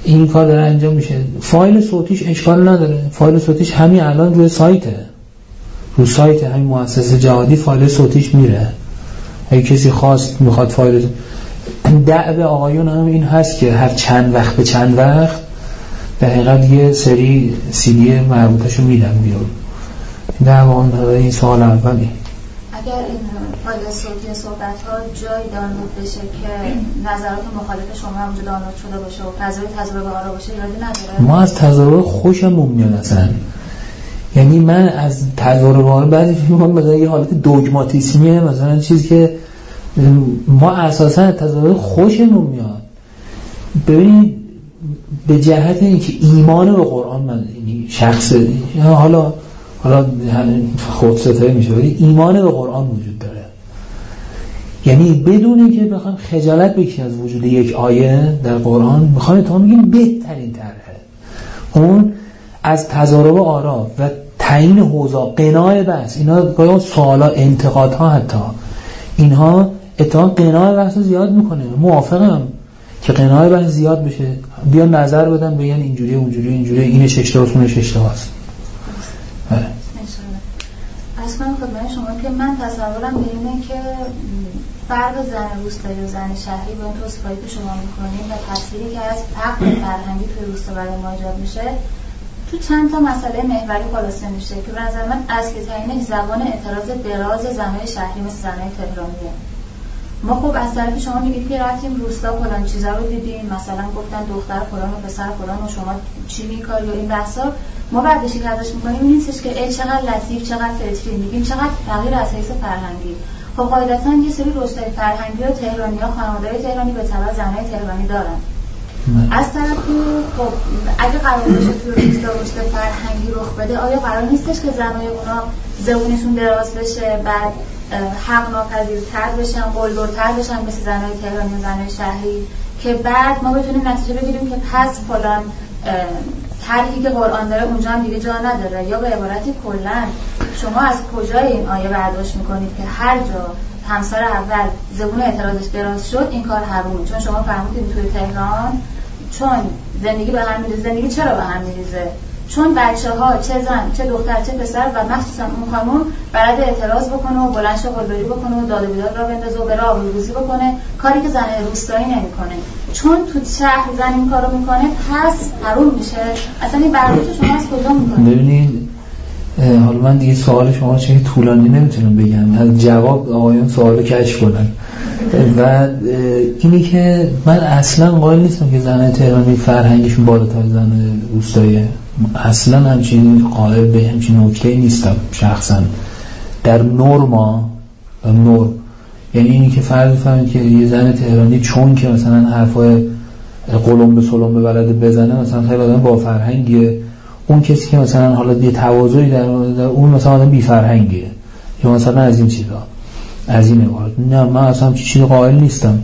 این کار داره انجام میشه. فایل صوتیش اشکال نداره، فایل صوتیش همین الان روی سایته، رو سایت همین مؤسسه جهادی فایل صوتیش میره. اگه کسی خواست میخواد فایل دعوه آقایون هم این هست که هر چند وقت به چند وقت در حقیقت یه سری CD مربوطشو میدن بیرون. دعوه این سوال اولی. اگر این فایل صوتی صحبت‌ها جایی دانلود بشه که نظرات مخالف شما هم اونجا دانلود شده باشه و فضای تضارب آرا باشه، ایرادی نداره؟ ما از تضارب خوشمون میاد اصلا. یعنی من از تضارب آرا بعضی فیلم‌ها مثلا یه حالت دوگماتیسمیه، مثلا چیزی که ما اساسا از تضارب خوشمون میاد. ببینید به جهت اینکه ایمان به قرآن من شخصه حالا خودستایی میشه، ولی ایمان به قرآن وجود داره. یعنی بدون اینکه بخوام خجالت بکشیم از وجود یک آیه در قرآن، میخوام تا میگیم بهترین طرحه اون از تضارب آرا و تعیین حوزا، قناع بحث، اینا گاهی سوالا، انتقادها، حتی اینها اتفاقا قناع بحث رو زیاد میکنه. موافقم که قناع بحث زیاد بشه، بیان نظر بدن بگن اینجوری اونجوری اینجوری، اینش اشتباهه اونش اشتباهه. از کنم خدمت شما که من تصورم به اینه که فرق زن روستایی و زن شهری با این توصیفایی که شما میکنید و تأثیری که از فقر فرهنگی توی روستا برای ما ایجاد میشه تو چند تا مسئله محوری خلاصه میشه که به نظر من اصلی ترینش زبان اعتراض دراز زنای شهری مثل زنای تهرانیه. ما خب از طرفی شما میگید که رفتیم روستا فلان چیزا رو دیدیم، مثلا گفتن دختر فلان و پسر فلان و شما چی میکاری و این بحثا، ما برداشتی که ازش میکنیم این نیستش که چقدر لطیف چقدر فطری، میگیم چقدر تغییر اساسی فرهنگی. خب قاعدتاً یه سری رشته فرهنگی و تهرانی‌ها، خانواده‌های تهرانی به تبع زنای تهرانی دارن. از طرفی خب اگه قرار باشه توی روستا رشد فرهنگی رخ بده، آیا قرار نیستش که زنای اونا زبونشون دراز بشه، بعد حق ناپذیرتر بشن، قلدرتر بشن مثل زنای تهرانی و زنای شهری، که بعد ما بتونیم نتیجه بگیریم که پس فلان طرحی که قرآن داره اونجا هم دیگه جا نداره؟ یا به عبارتی کلاً شما از کجای این آیه برداشت میکنید که هر جا همسر اول زبون اعتراضش دراز شد این کار حرومه؟ چون شما فرمودید توی تهران چون زندگی به هم میریزه. زندگی چرا به هم میریزه؟ چون بچه‌ها چه زن چه دختر چه پسر و مخصوصا اون خانم بلد اعتراض بکنه و بلندش قلدری بکنه و داد و بیداد را بندازه و بره آبروریزی بکنه، کاری که زن روستایی نمیکنه. چون تو شهر زن این کارو میکنه پس حروم میشه. اصلا این برداشت شما از کجا میکنید؟ ببینید حالا من دیگه سوال شما چه طولانی نمیتونم بگم، از جواب آقایون سوالو کشف کنن. و اینی که من اصلا قائل نیستم که زن تهرانی فرهنگشون بالاتر زن روستایی، اصلا همچین قائل به همچین نکته نیستم شخصا. در نورم یعنی اینی که فرض بفرمایید که یه زن تهرانی چون که مثلا حرفای قلمبه سلمبه بلده بزنه مثلا خیلی آدم با فرهنگیه، اون کسی که مثلا حالا یه تواضعی در اون مثلا آدم بی فرهنگیه، یا مثلا از این چیزا، از این عبارت. نه من اصلا چیزی قائل نیستم.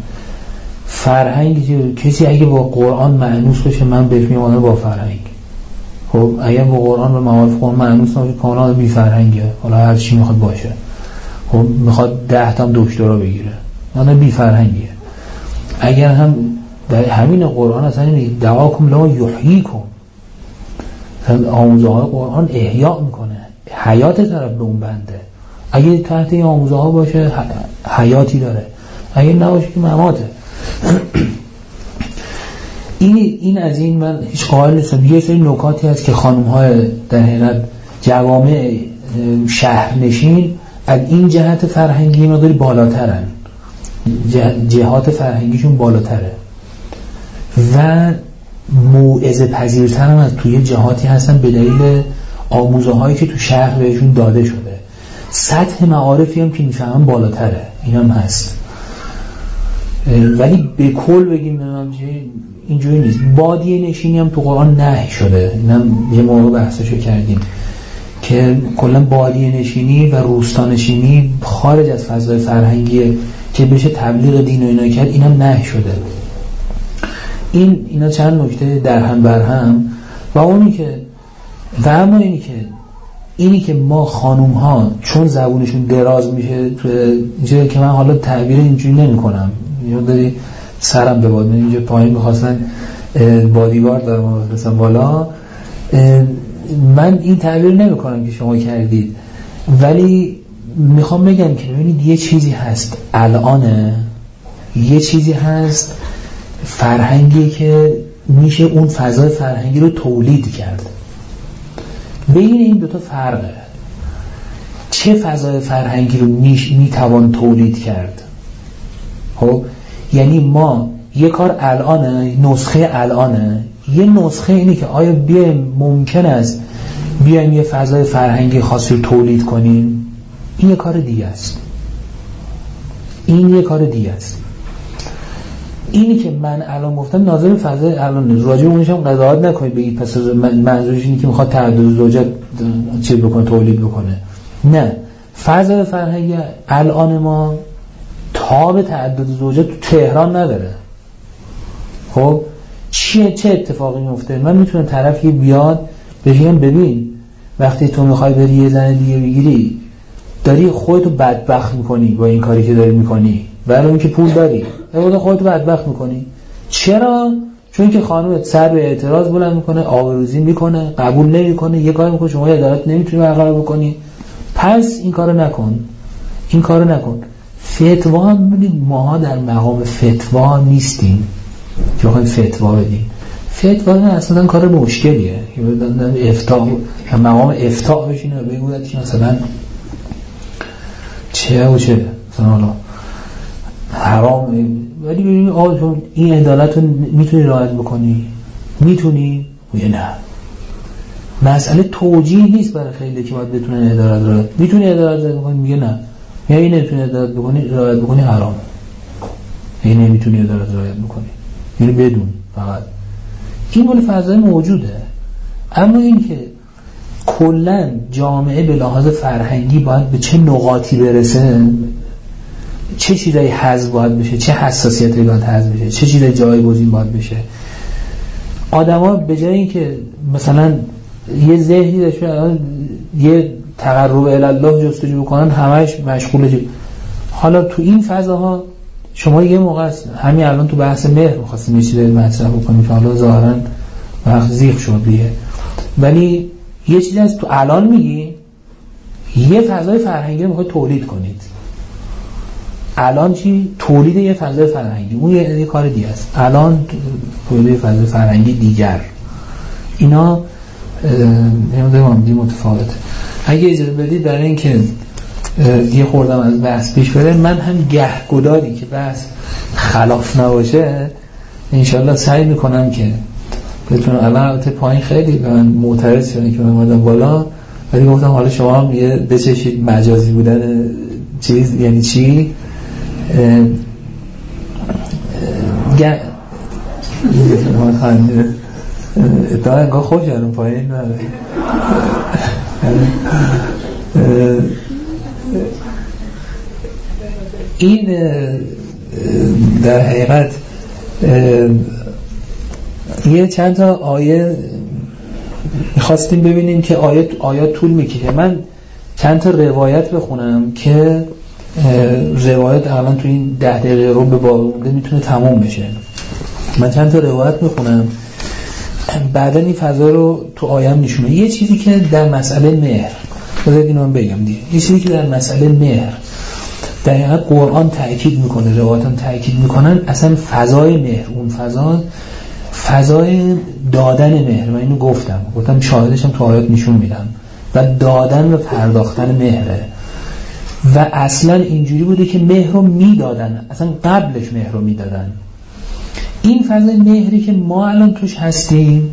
فرهنگ کسی اگه با قرآن مأنوس بشه من بهش میگم آدم با فرهنگ. خب اگر با قرآن و معارف قرآن مأنوس نباشه کاملا آدم بی فرهنگه، حالا هر چی میخواد باشه. خب میخواد 10 تا دکترا بگیره، آدم بی فرهنگیه. اگر هم در همین قرآن اصلا دعاکم لا یحییکم، آموزه های قرآن احیا میکنه، حیات طرف به اون بنده. اگه تحت این آموزه ها باشه حیاتی داره، اگه نباشه که مماته. این از این من هیچ قائل نیستم. یه سری نکاتی هست که خانم های در حقیقت جوامع شهرنشین از این جهت فرهنگی مقداری بالاترن، جهات فرهنگیشون بالاتره و موعظه پذیرتر هم از توی جهاتی هستن به دلیل آموزه هایی که تو شهر بهشون داده شده. سطح معارفی هم که میفهمن بالاتره، این هم هست. ولی به کل بگیم اینجوری نیست. بادیه نشینی هم تو قرآن نهی شده، اینم یه موقع بحثشو کردیم که کلا بادیه نشینی و روستا نشینی خارج از فضای فرهنگیه که بشه تبلیغ دین و اینا کرد، اینم نهی شده. اینا چند نکته در هم بر هم. و اونی که و اما اینی که ما خانوم ها چون زبونشون دراز میشه تو اینجا که من حالا تعبیر اینجوری نمی کنم، یا داری سرم بباد، من اینجا پایین میخواستن بادیگارد دارم مثلا بالا. من این تعبیر نمی کنم که شما کردید، ولی میخوام بگم که ببینید یه چیزی هست الانه، یه چیزی هست فرهنگی که میشه اون فضای فرهنگی رو تولید کرد. بین این دوتا فرقه. چه فضای فرهنگی رو میتوان تولید کرد؟ خب یعنی ما یه کار الانه، نسخه الانه، یه نسخه اینه که آیا بیایم ممکن است بیایم یه فضای فرهنگی خاصی رو تولید کنیم. این یه کار دیگه است. این یه کار دیگه است. اینی که من الان گفتم ناظر فضای الان، راجع به اونش هم قضاوت نکنید بگید پس منظورش اینه که میخواد تعدد زوجات چه بکنه، تولید بکنه. نه، فضای فرهنگی الان ما تاب تعدد زوجات تو تهران نداره. خب چه اتفاقی میفته؟ من میتونم طرفی بیاد بگم ببین وقتی تو میخوای بری یه زن دیگه بگیری داری خودتو بدبخت میکنی با این کاری که داری میکنی، برای اون که پول داری خودتو بدبخت میکنی. چرا؟ چون که خانومت سر به اعتراض بلند میکنه، آبروریزی میکنه، قبول نمیکنه، یه کاری میکنه شما عدالت نمیتونی برقرار بکنی، پس این کارو نکن، این کارو نکن. فتوا ببینید ما در مقام فتوا نیستیم که بخوایم فتوا بدیم. فتوا اصلا کار مشکلیه که افتاء مقام افتاء بشینه و بگوید که مثلا چه و چه مثلا حالا حرام، ولی ببینید آقا این عدالت رو میتونی رعایت بکنی؟ میتونی؟ یا نه. مسئله توجیه نیست برای خیلی که باید بتونه عدالت رعایت. میتونی عدالت رعایت بکنی؟ میگه نه. یعنی نمیتونی عدالت بکنی، رعایت بکنی حرام. یعنی نمیتونی عدالت رعایت بکنی، یعنی بدون فقط این مال فضای موجوده. اما این که کلا جامعه به لحاظ فرهنگی باید به چه نقاطی برسه، چه چیزایی حذف باید بشه، چه حساسیتی باید حذف بشه، چه چیزایی جایگزین باید بشه. آدما به جای اینکه مثلا یه ذهنی داشته یه تقرب الی الله جستجو بکنن، همش مشغول حالا تو این فضاها شما یه موقع است همین الان تو بحث مهر می‌خواستیم یه چیزی مطرح بکنیم که حالا ظاهراً وقت زیغ شد دیگه، ولی یه چیزی از تو الان میگی یه فضای فرهنگی رو میخوای تولید کنید. الان چی؟ تولید یه فضای فرهنگی، اون یه کار دیگه است. الان تولید فضای فرهنگی دیگر. اینا نمیدونم دی متفاوته. اگه اجازه بدید برای اینکه یه خوردم از بحث پیش بره، من هم گهگداری که بحث خلاف نباشه انشالله سعی میکنم که بتونم. البته پایین خیلی به من معترض شدن که من اومدم بالا، ولی گفتم حالا شما هم یه بچشید مجازی بودن چیز یعنی چی. اتفاقا انگاه خوش جارم پایین این در حقیقت یه چند تا آیه میخواستیم ببینیم که آیات طول میکشه. من چند تا روایت بخونم که روایت الان تو این 10 دقیقه رو به باقی مونده میتونه تموم بشه. من چند تا روایت میخونم، بعدا این فضا رو تو آیه نشونه. یه چیزی که در مسئله مهر، بذارید اینو من بگم دیگه، یه چیزی که در مسئله مهر در حقیقت قرآن تأکید میکنه، روایات هم تأکید میکنن، اصلا فضای مهر، اون فضای دادن مهر. من اینو گفتم شاهدشم تو آیات نشون میدم، و دادن و پرداختن مهره. و اصلا اینجوری بوده که مهر رو میدادن، اصلا قبلش مهر رو میدادن. این فضای مهری که ما الان توش هستیم،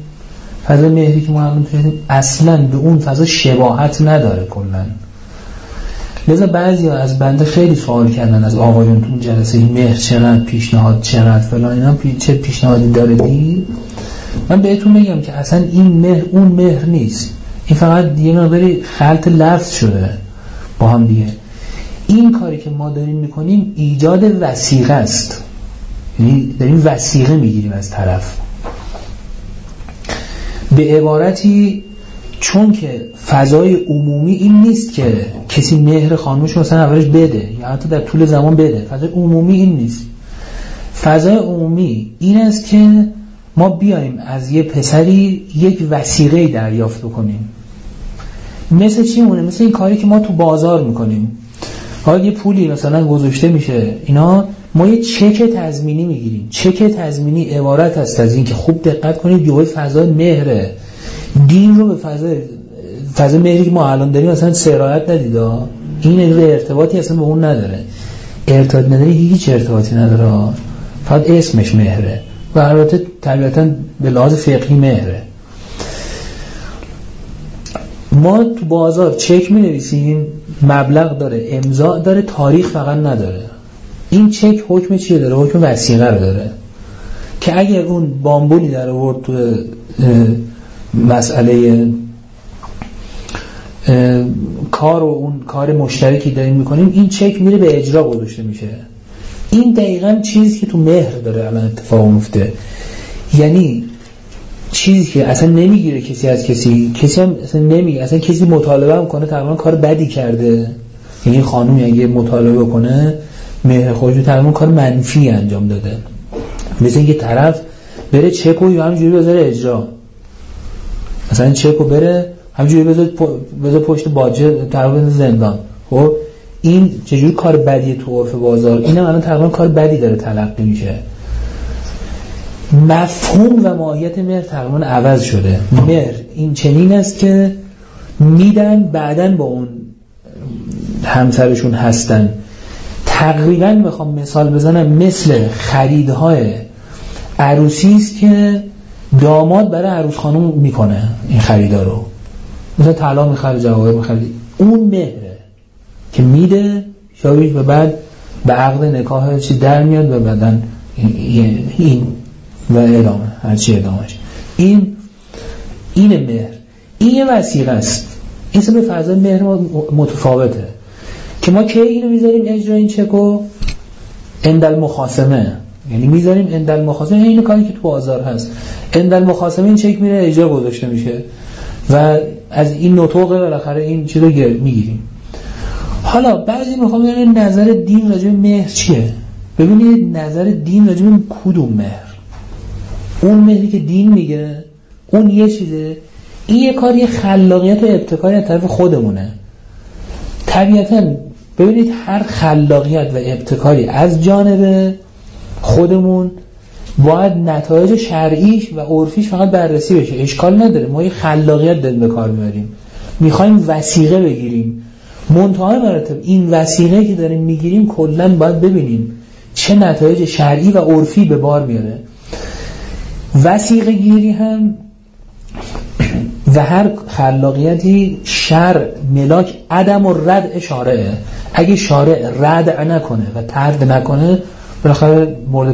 اصلا به اون فضا شباهت نداره کلن. لذا بعضی از بنده خیلی سوال کردن از آقایون تو اون جلسه، این مهر چقدر، پیشنهاد چقدر، فلان اینا، چه پیشنهادی داره دید؟ من بهتون بگم که اصلا این مهر اون مهر نیست، این فقط یه مقداری خلط لفظ شده با هم دیگه. این کاری که ما داریم میکنیم ایجاد وثیقه است، یعنی داریم وثیقه میگیریم از طرف. به عبارتی چون که فضای عمومی این نیست که کسی مهر خانمش مثلا اولش بده یا حتی در طول زمان بده، فضای عمومی این نیست. فضای عمومی این است که ما بیایم از یه پسری یک وثیقه دریافت بکنیم. مثل چی مونه؟ مثل این کاری که ما تو بازار میکنیم. حالا یه پولی مثلا گذاشته میشه اینا، ما یه چک تضمینی میگیریم. چک تضمینی عبارت است از این که خوب دقت کنید جوه فضای مهره، دین رو به فضای مهری که ما الان داریم مثلا سرایت ندید. این ارتباطی اصلا به اون نداره. ارتباط نداره، هیچ ارتباطی نداره، فقط اسمش مهره و البته طبیعتاً به لحاظ فقهی مهره. ما تو بازار چک می نویسیم، مبلغ داره، امضا داره، تاریخ فقط نداره. این چک حکم چیه داره؟ حکم وثیقه رو داره که اگر اون بامبولی در آورد تو مسئله کار و اون کار مشترکی داریم میکنیم، این چک میره به اجرا گذاشته میشه. این دقیقاً چیزی که تو مهر داره الان اتفاق میفته. یعنی چیزی که اصلا نمیگیره کسی از کسی هم اصلا نمیگه، اصلا کسی مطالبه میکنه تقریبا کار بدی کرده. یعنی خانومی اگه مطالبه کنه مهر خودش تقریبا کار منفی انجام داده. مثلا یه طرف بره چکو یا همینجوری بذاره اجرا، مثلا چکو بره همینجوری بذاره پشت باجه تقریبا زندان. خب این چجوری کار بدیه تو عرف بازار؟ اینم الان تقریبا کار بدی داره تلقی میشه. مفهوم و ماهیت مهر تقریبا عوض شده. مهر این چنین است که میدن بعدن با اون همسرشون هستن. تقریبا میخوام مثال بزنم مثل خریدهای عروسی است که داماد برای عروس خانم میکنه. این خریدا رو مثلا طلا میخره، جواهر میخره، اون مهره که میده شاویش و بعد به عقد نکاح چی در میاد و بعدن این و ادامه هرچی ادامهش. این مهر، این یه وثیقه است. این به فضای مهر متفاوته که ما که اینو میذاریم اجرا این چکو اندل مخاصمه، یعنی میذاریم اندل مخاصمه. این کاری که تو بازار هست، اندل مخاصمه این چک میره اجرا گذاشته میشه و از این نطوقه بالاخره این چی رو میگیریم. حالا بعضی میخوام ببینیم نظر دین راجع به مهر چیه. ببینید نظر دین راجع به کدوم مهر. اون مهری که دین میگه اون یه چیزه، این یه کاری خلاقیت و ابتکاری از طرف خودمونه. طبیعتاً ببینید هر خلاقیت و ابتکاری از جانب خودمون باید نتایج شرعیش و عرفیش فقط بررسی بشه. اشکال نداره، ما یه خلاقیت داریم به کار میبریم، میخوایم وثیقه بگیریم. منتهای مراتب این وثیقه که داریم میگیریم کلاً باید ببینیم چه نتایج شرعی و عرفی به بار میاره. وثیقه گیری هم و هر خلاقیتی شرع ملاک عدم و رد شارعه. اگه شارع رد نکنه و طرد نکنه بالاخره مورد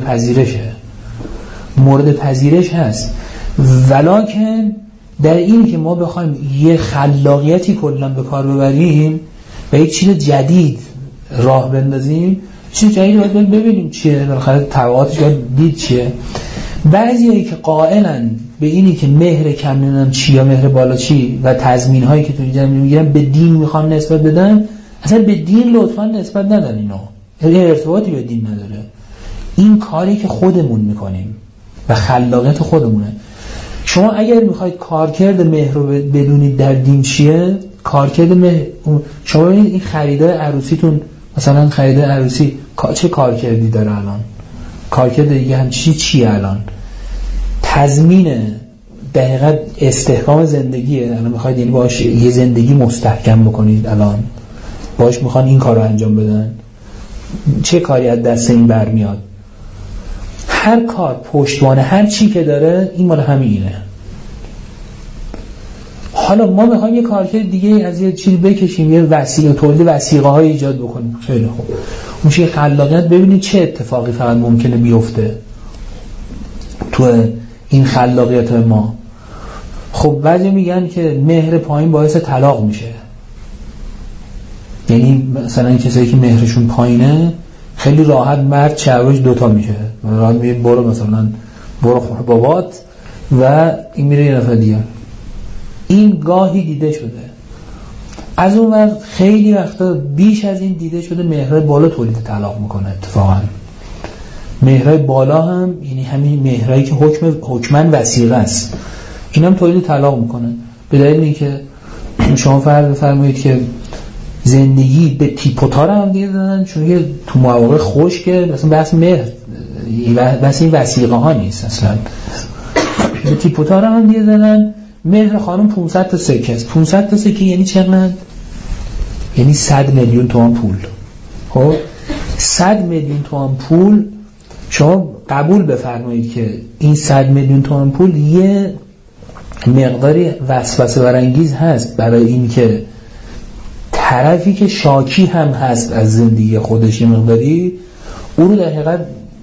پذیرش هست. ولکن در این که ما بخوایم یه خلاقیتی کلا به کار ببریم و یک چیز جدید راه بندازیم، چیز جدید باید ببینیم چیه، بالاخره تبعاتش باید دید چیه. بعضیایی که قائلن به اینی که مهر کم نمیدونم چی یا مهر بالا چی و تضمین هایی که تو اینجا میگیرن به دین میخوان نسبت بدن، اصلا به دین لطفا نسبت ندن. اینو ارتباطی به دین نداره. این کاری که خودمون میکنیم و خلاقیت خودمونه. شما اگر میخواید کارکرد مهر رو بدونید در دین چیه، کارکرد مهر شما ببینید این خریدای عروسیتون، مثلا خریدای عروسی چه کارکردی داره الان؟ کارکرد دیگه هم چیه الان؟ تضمین دقیقاً استحکام زندگیه. الان میخواید یعنی باش یه زندگی مستحکم بکنید، الان باش میخوان این کار رو انجام بدن. چه کاری از دست این برمیاد؟ هر کار پشتوانه هر چی که داره این مال همینه. حالا ما میخوایم یه کارکرد دیگه از یه چیزی بکشیم، یه وسیله تولید وثیقه های ایجاد بکنیم. خیلی خوب، میشه خلاقیت. ببینید چه اتفاقی فقط ممکنه بیفته تو این خلاقیت ما. خب بعضی میگن که مهر پایین باعث طلاق میشه. یعنی مثلا کسایی که مهرشون پایینه خیلی راحت مرد شوهرش دوتا میشه، راحت میگه برو مثلا برو خونه بابات و این میره یه نفر دیگه. این گاهی دیده شده. از اون ور خیلی وقتا بیش از این دیده شده مهر بالا تولید طلاق میکنه. اتفاقا مهرهای بالا هم یعنی همین مهرهایی که حکماً وثیقه است، این هم تولید طلاق میکنن. به دلیل اینکه شما فرمایید که زندگی به تیپ و تار هم دیگه دادن، چون که تو مواقع خشکه مثلا بحث مهر بحث این وثیقه ها نیست اصلا، به تیپ و تار هم دیگه دادن. مهر خانم 500 تا سکه است. 500 تا سکه یعنی چقدر؟ یعنی 100 میلیون تومان پول. خب 100 میلیون تومان پول شما قبول بفرمایید که این 100 میلیون تومان پول یه مقداری وسوسه برانگیز هست برای این که طرفی که شاکی هم هست از زندگی خودش یه مقداری او رو در حقیقت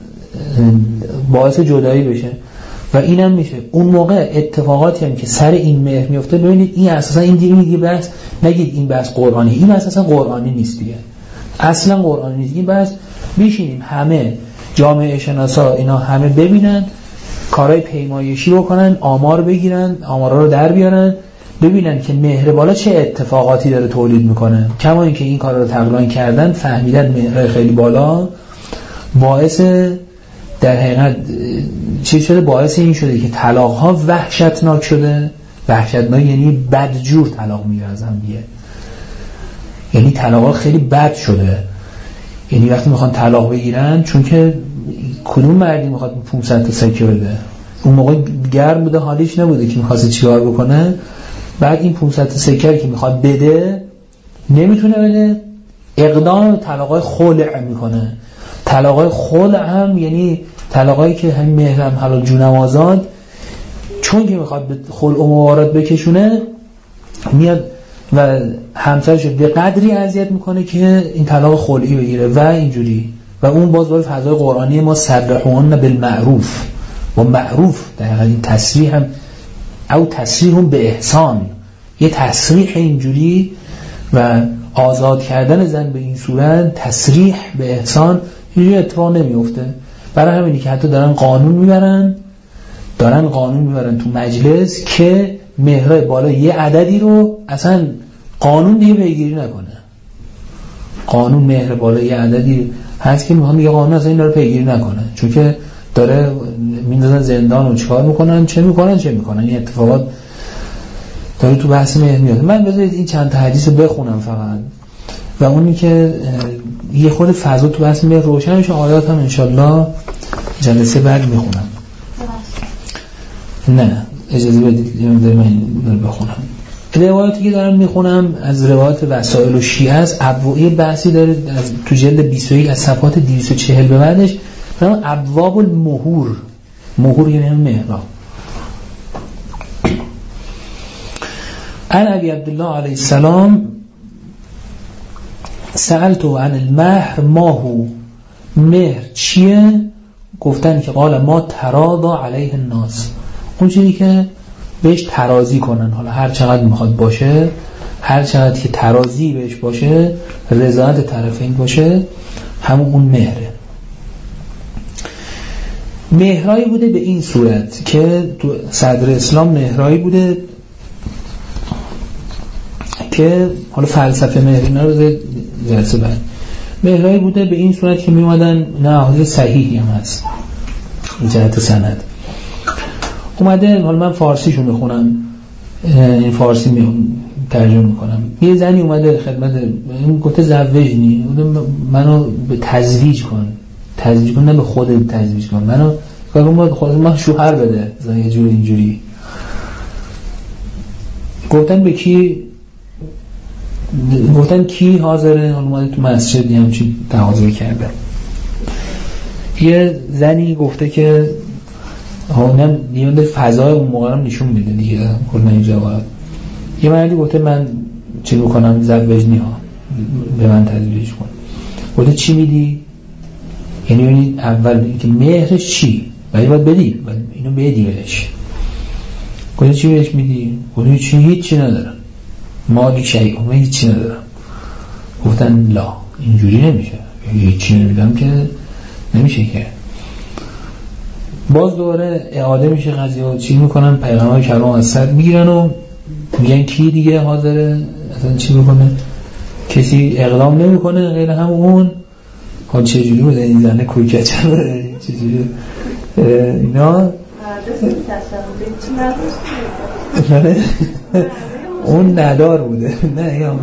باعث جدایی بشه و اینم میشه. اون موقع اتفاقاتی هم که سر این مهر میفته، ببینید این اساسا این دیگه بحث نگید این بحث قرآنی، این اساسا قرآنی نیست دیگه، اصلا قرآنی نیست. این بحث میشینیم همه جامعه شناسا اینا همه ببینن، کارهای پیمایشی بکنن، آمار بگیرن، آمارا رو در بیارن، ببینن که مهر بالا چه اتفاقاتی داره تولید میکنه. کما اینکه این کارا رو تقلان کردن، فهمیدن مهر خیلی بالا باعث در حقیقت چی شده؟ باعث این شده که طلاق ها وحشتناک شده. وحشتناک یعنی بدجور طلاق میگیره از هم دیگه، یعنی طلاق ها خیلی بد شده. یعنی وقتی میخوان طلاق بگیرن، چون که کدوم مردی میخواد 500 تا سکه بده؟ اون موقع گرم بوده، حالیش نبوده که میخواسته چیکار بکنه. بعد این 500 تا سکه که میخواد بده نمیتونه بده، اقدام طلاقای خلع میکنه. طلاقای خلع هم یعنی طلاقایی که همین مهر هم حلال جونم آزاد، چون که میخواد به خلع و موارد بکشونه، میاد و همسرش به قدری اذیت میکنه که این طلاق خلعی بگیره و اینجوری. و اون باز برای فضای قرآنی ما سرحون بالمعروف و معروف در این تصریح هم او تصریح هم به احسان، یه تصریح اینجوری و آزاد کردن زن به این صورت تصریح به احسان اینجوری اتفاق نمیفته. برای همینی که حتی دارن قانون میبرن تو مجلس که مهر بالا یه عددی رو اصلا قانون دیگه پیگیری نکنه. قانون مهر بالا یه عددی هست که میخوان دیگه قانون اصلا این رو پیگیری نکنه، چون که داره میندازن زندان و چیکار میکنن چه میکنن این اتفاقات داره تو بحث مهر میاد. من بذارید این چند تا حدیث رو بخونم فقط و اونی که یه خود فضا تو بحث مهر روشن میشه. آیات هم انشالله جلسه بعد میخونم. نه اجازه بدید من بخونم. روایاتی که دارم میخونم از روایات وسائل و شیعه است. یه بحثی داره تو جلد 21 از صفحات 240 به بعدش، ابواب المهور. مهور یعنی مهرها. عن ابی عبدالله علیه السلام سألتو عن المهر ماهو، مهر چیه؟ گفتن که قال ما تراضا علیه الناس، اون چیزی که بهش ترازی کنن، حالا هر چقدر میخواد باشه، هر چقدر که ترازی بهش باشه، رضایت طرفین باشه، همون اون مهره. مهرایی بوده به این صورت که تو صدر اسلام مهرایی بوده که حالا فلسفه مهر اینا رو جلسه بعد. مهرایی بوده به این صورت که میومدن، نه حاضر صحیحی هم هست جهت سند اومده. حالا من فارسیشو میخونم، این فارسی ترجمه میکنم. یه زنی اومده خدمت این گفته زوجنی، منو به تزویج کن نه به خودت تزویج کن، منو خودت ما شوهر بده یه جور اینجوری. گفتن به کی؟ گفتن کی حاضره؟ حالا اومده تو مسجد هم چی تقاضا کرده. یه زنی گفته که اونم دیونده فضای اون موقع هم نشون میده دیگه کلا این جواب. یه مردی گفته من چی بکنم؟ زوجنی ها به من تزویج کن. گفته چی میدی؟ یعنی اول اینکه مهرش چی؟ ولی باید بدی، اینو بدی بهش. گفته چی بهش میدی؟ گفته هیچی ندارم، مالی شیء، من هیچی ندارم. گفتن لا اینجوری نمیشه، هیچی نمیدم که نمیشه که. باز دوباره اعاده میشه قضیه، چی میکنن؟ پیغمبر کرام از سر میگیرن و میگن کی دیگه حاضره اصلا چی بکنه؟ کسی اقدام نمیکنه غیر همون. حال چجوری بوده این زنه کوکچه بوده چجوری اینا اون ندار بوده نه یا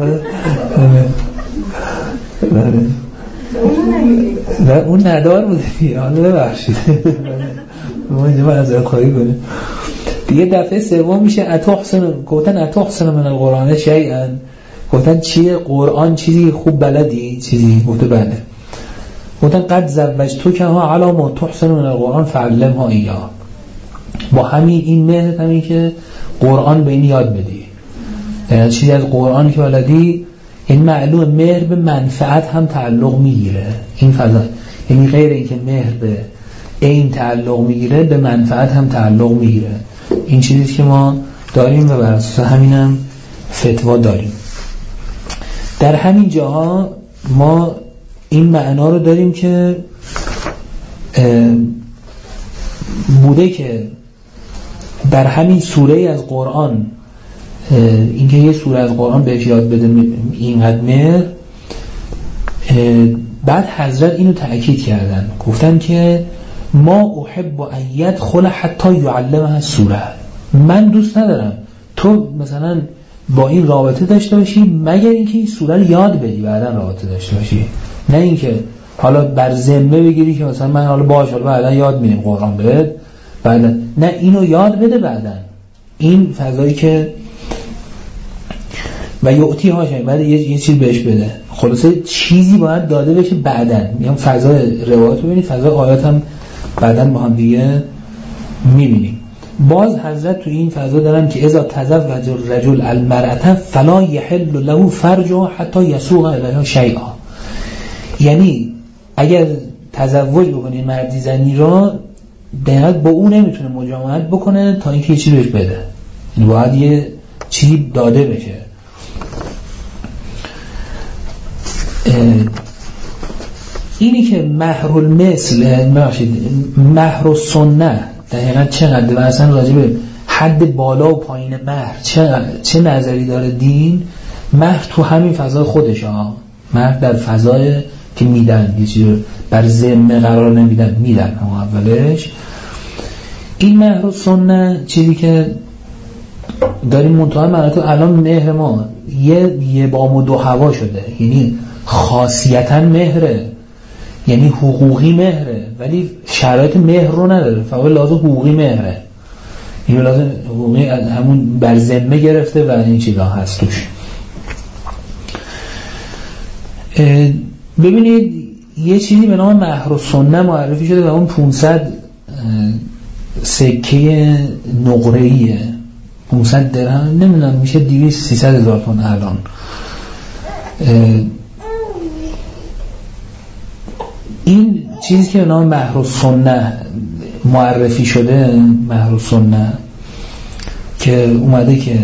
نه اون ندار بوده حالا ببخشید ما اینجا من از خواهی کنیم دیگه. دفعه سوم میشه اتحسن من القرآن شیئا، گفتن چیه قرآن چیزی خوب بلدی چیزی؟ گفته بله. گفتن قد زوجتک ها علی ما تحسن من القرآن فعلمها ایاه، با همین این مهر همین که قرآن به این یاد بدی، یعنی چیزی از قرآن که بلدی. این معلوم مهر به منفعت هم تعلق میگیره این فضا، یعنی غیر این که مهر به این تعلق میگیره به منفعت هم تعلق میگیره. این چیزی که ما داریم و بر اساس همینم فتوا داریم. در همین جاها ما این معنا رو داریم که بوده که در همین سوره از قرآن، اینکه یه سوره از قرآن بهش یاد بده اینقدر مهر، بعد حضرت اینو تأکید کردن، گفتن که ما احب ان يدخل حتی يعلمها سوره، من دوست ندارم تو مثلا با این رابطه داشته باشی مگر اینکه این سوره رو یاد بدی بعدا رابطه داشته باشی، نه اینکه حالا بر ذمه بگیری که مثلا من حالا باشه حالا بعدا یاد میدیم قرآن بهت بعدا، نه اینو یاد بده بعدا. این فضایی که و یعطی هاشه بعد یه چیز بهش بده، خلاصه چیزی باید داده بشه بعدا. میگم فضای روایت رو ببینید، فضای آیات هم بعدا با هم دیگه میبینیم. باز حضرت تو این فضا دارن که اذا تزوج الرجل المرأة فلا يحل له فرجها حتی يسوق الیها شیئا، یعنی اگر تزوج بکنه مردی زنی را دقیقاً با اون نمیتونه مجامعت بکنه تا اینکه یه چیزی بهش بده، یعنی باید یه چیزی داده بشه. اینی که مهر المثل مهر السنه دقیقاً چقدر و اصلا راجع به حد بالا و پایین مهر چه نظری داره دین؟ مهر تو همین فضای خودش مهر در فضای که میدن، یه چیزی بر ذمه قرار نمیدن، میدن هم اولش. این مهر السنه چیزی که داریم منتها مراتب الان مهر ما یه بام و دو هوا شده، یعنی خاصیتاً مهره، یعنی حقوقی مهره ولی شرایط مهر رو نداره، فقط لازم حقوقی مهره، یعنی لازم حقوقی همون بر ذمه گرفته و این چیزا هست توش. ببینید یه چیزی به نام مهر السنه معرفی شده و اون 500 سکه نقره‌ایه، 500 درهم، نمیدونم میشه 200-300 هزار تومان الان. این چیزی که به نام مهر السنه معرفی شده، مهر السنه که اومده که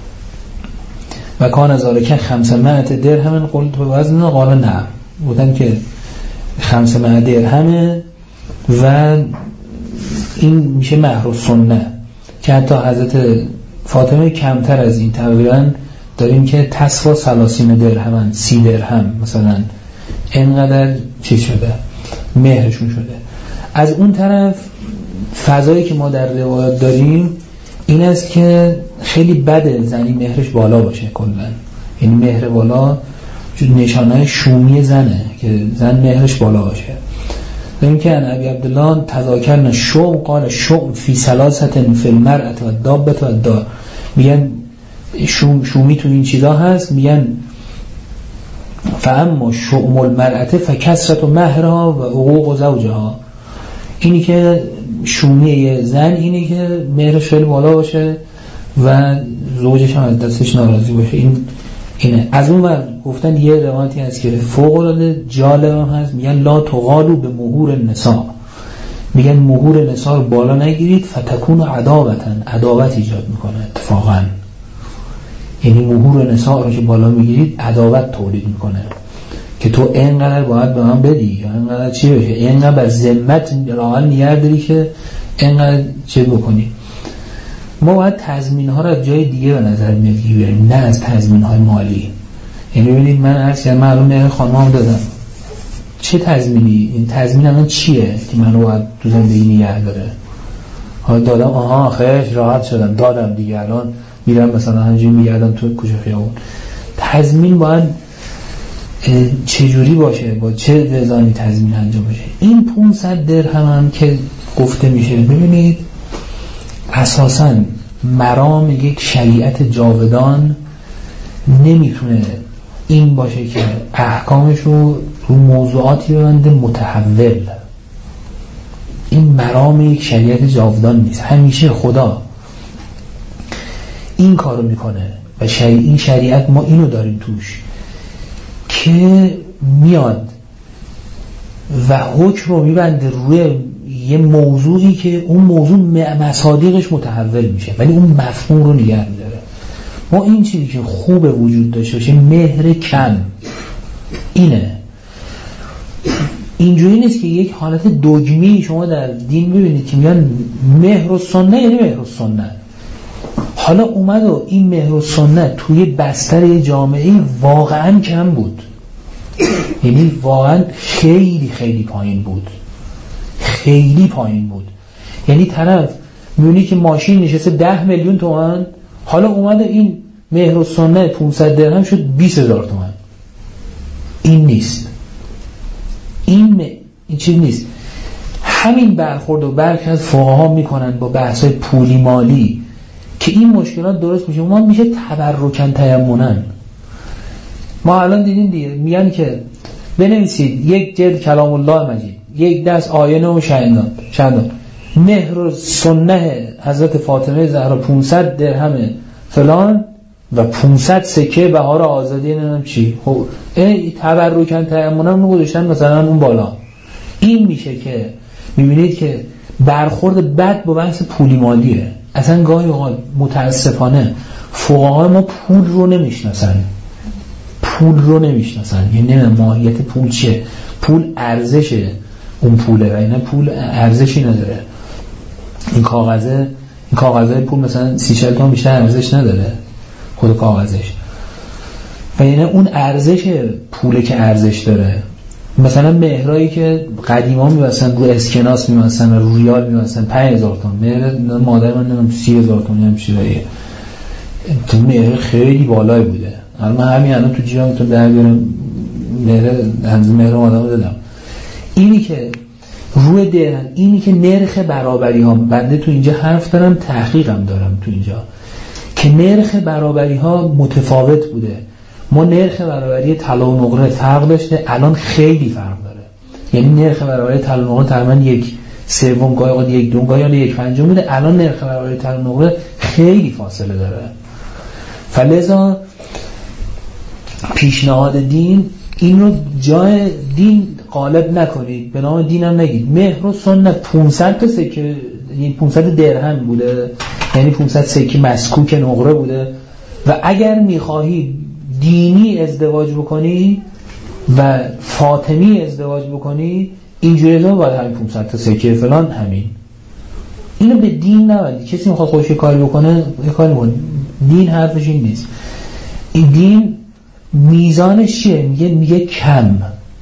و کان ذالک 500 درهم قلت به وزن قال نه، بودن که 500 درهمه و این میشه مهر السنه، که حتی حضرت فاطمه کمتر از این تقریبا داریم که تسوا 30 درهم 30 درهم مثلا اینقدر چی شده مهرشون شده. از اون طرف فضایی که ما در روایات داریم این است که خیلی بده زنی مهرش بالا باشه کلا، یعنی مهر بالا نشانه شومی زنه که زن مهرش بالا باشه. داریم که ابی عبدالله تذاکرنا شوم قال شوم فی ثلاثه فی المرأة و الدابة و الدار، میگن شومی تو این چیزا هست، میگن فاما شؤم المرأة فکثرت مهرها و حقوق زوجها، اینی که شومی زن اینی که مهرش خیلی بالا باشه و زوجش هم از دستش ناراضی باشه. اینه. از اون ور گفتن یه روایتی هست که فوق العاده جالب هست، میگن لا تغالوا به مهور النساء، میگن مهور نساء رو بالا نگیرید فتکون عداوت ایجاد میکنه اتفاقا، یعنی مهور نساء رو که بالا میگیرید عداوت تولید میکنه که تو اینقدر باید به من بدی یا اینقدر چی بشه، اینقدر بر ذمت راحل نیار داری که اینقدر چی بکنی. ما باید تضمین ها رو از جای دیگه به نظر میگیریم، نه از تضمین های مالی. یعنی ببینید من عرض کردم من الان مهر خانمام دادم چه تضمینی؟ این تضمین الان چیه که منو باید تو زندگی نگه داره؟ حالا دادم آها خیلی راحت شدم دادم دیگه، الان میرم مثلا همینجوری میگردم تو کوچه خیابون. تضمین باید چجوری باشه؟ با چه وزانی تضمین انجام بشه؟ این 500 درهم هم که گفته میشه، ببینید اساساً مرام یک شریعت جاودان نمیتونه این باشه که احکامش رو موضوعاتی ببنده متحول. این مرام یک شریعت جاودان نیست. همیشه خدا این کارو میکنه و این شریعت ما اینو داریم توش که میاد و حکم رو میبنده روی یه موضوعی که اون موضوع مصادیقش متحول میشه ولی اون مفهوم رو نگه میداره. ما این چیزی که خوب وجود داشته باشه مهر کم اینه. اینجوری نیست که یک حالت دوگمی شما در دین ببینید که میگن مهر و سنت یعنی مهر و سنت. حالا اومد و این مهر و سنت توی بستر جامعه واقعا کم بود، یعنی واقعا خیلی خیلی پایین بود، خیلی پایین بود. یعنی طرف میونی که ماشین نشسته 10 میلیون تومان، حالا اومده این مهر و سنت 500 درهم شد 20,000 تومان. این نیست، این چیز نیست. همین برخورد و برخی از فقها میکنن با بحث‌های پولی مالی که این مشکلات درست میشه. ما میشه تبرکن تیمونن. ما الان دیدیم دیگه میگن که بنویسید یک جلد کلام الله مجید، یک دست آینه و شهدان، مهر و سنه حضرت فاطمه زهرا 500 درهم فلان و 500 سکه بهار آزادی نمیدونم چی. خب این تبرکن تیمونن رو گذاشتن مثلا اون بالا. این میشه که میبینید که برخورد بد با بحث پولی مالیه. اصلا گاهی اوقات متاسفانه فقهای ما پول رو نمیشناسن. یعنی ماهیت پول چیه؟ پول ارزشه اون پوله و اینا پول ارزشی نداره. این کاغذهای پول مثلا 30-40 تومن بیشتر ارزش نداره خود کاغذش، و یعنی اون ارزش پوله که ارزش داره. مثلا مهرایی که قدیما می‌بستن رو اسکناس می‌بستن و رو ریال می‌بستن 5000 تومان، مهر مادر من نمیدونم 30000 تومان هم چیزاییه. تو مهر خیلی بالایی بوده. من همین الان تو جیبم تو در بیارم مهر مادر رو دادم. اینی که روی درهم، اینی که نرخ برابری ها، بنده تو اینجا حرف دارم تحقیقم دارم تو اینجا که نرخ برابری ها متفاوت بوده. ما نرخ برابری طلا و نقره فرق داشته، الان خیلی فرق داره. یعنی نرخ برابری طلا و نقره تقریبا 1/3 گاهی 1/2 گاهی 1/5 بوده، الان نرخ برابری طلا و نقره خیلی فاصله داره. فلذا پیشنهاد دین این رو جای دین غالب نکنید، به نام دین هم نگید. مهر و سنت 500 تا سکه، یعنی 500 درهم بوده، یعنی 500 سکه مسکوک نقره بوده. و اگر میخواهی دینی ازدواج بکنی و فاطمی ازدواج بکنی اینجوری تو باید همین 500 تا سکه فلان همین. اینو به دین نبندی. کسی میخواد خودش کاری بکنه یه کاری بکنه، دین حرفش این نیست. این دین میزانش چیه؟ میگه کم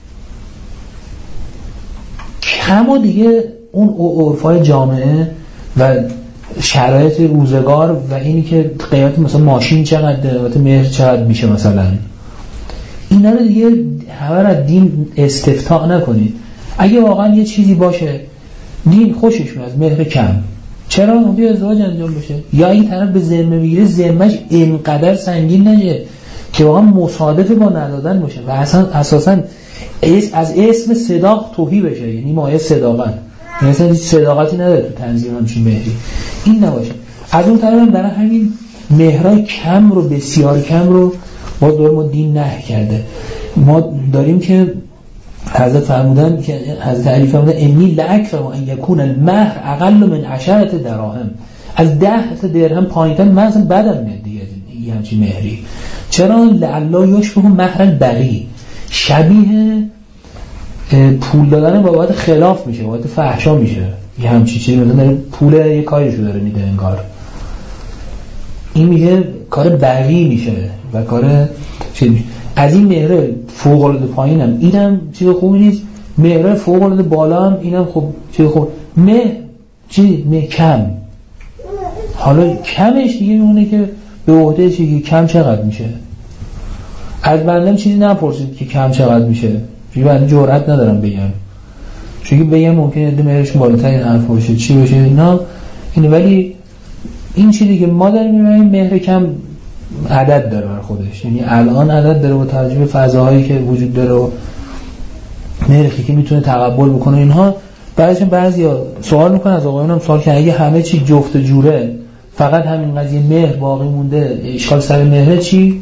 و دیگه اون عرفای جامعه و شرایط روزگار و اینی که قیمت مثلا ماشین چقدر، قیمت مهر چقدر میشه مثلا، اینا رو دیگه همه را دین استفتاء نکنید. اگه واقعا یه چیزی باشه دین خوشش میاد مهر کم، چرا بیا ازدواج انجام بشه؟ یا این طرف به ذمه میگیره ذمه‌اش اینقدر سنگین نشه که واقعا مصادف با ندادن باشه و اساساً از اسم صداق توهی بشه، یعنی مایه صداقت، یعنی اصلا هیچ صداقتی نداره تو تنظیم همچین مهری، این نباشه. از اون طرف هم برای همین مهرای کم رو، بسیار کم رو باز دور ما دین نهی کرده. ما داریم که حضرت فرمودن که حضرت علی فرمودن انی لاکرم ان یکون المهر اقل من 10 دراهم، از 10 درهم پایین‌تر من اصلا بدم میاد دیگه این همچین مهری. چرا؟ لعلا یشبه مهر البغی، شبیه پول دادن بابت خلاف میشه، بابت فحشا میشه. یه همچین چیزی مثلا پول یه کاریشو داره میده انگار، این میگه کار بغی میشه و کار چیز میشه. از این مهره فوق العاده پایینم، اینم چیز خوبی نیست. مهر فوق العاده بالا هم اینم خب چه خب مه کم. حالا کمش دیگه میمونه که به عهده چیزی کم چقدر میشه. از بنده چیزی نپرسید که کم چقدر میشه، چون بنده جرئت ندارم بگم، چون که بگم ممکنه عده مهرشون بالاتر این حرف باشه چی باشه اینا اینه. ولی این چیزی که ما داریم میبینیم مهر کم عدد داره بر خودش، یعنی الان عدد داره با توجه به فضاهایی که وجود داره و مهری که میتونه تقبل بکنه اینها. بعضیا سوال میکنن از آقایونم سوال که اگه همه چی جفت جوره فقط همین قضیه مهر باقی مونده، اشکال سر مهره چی؟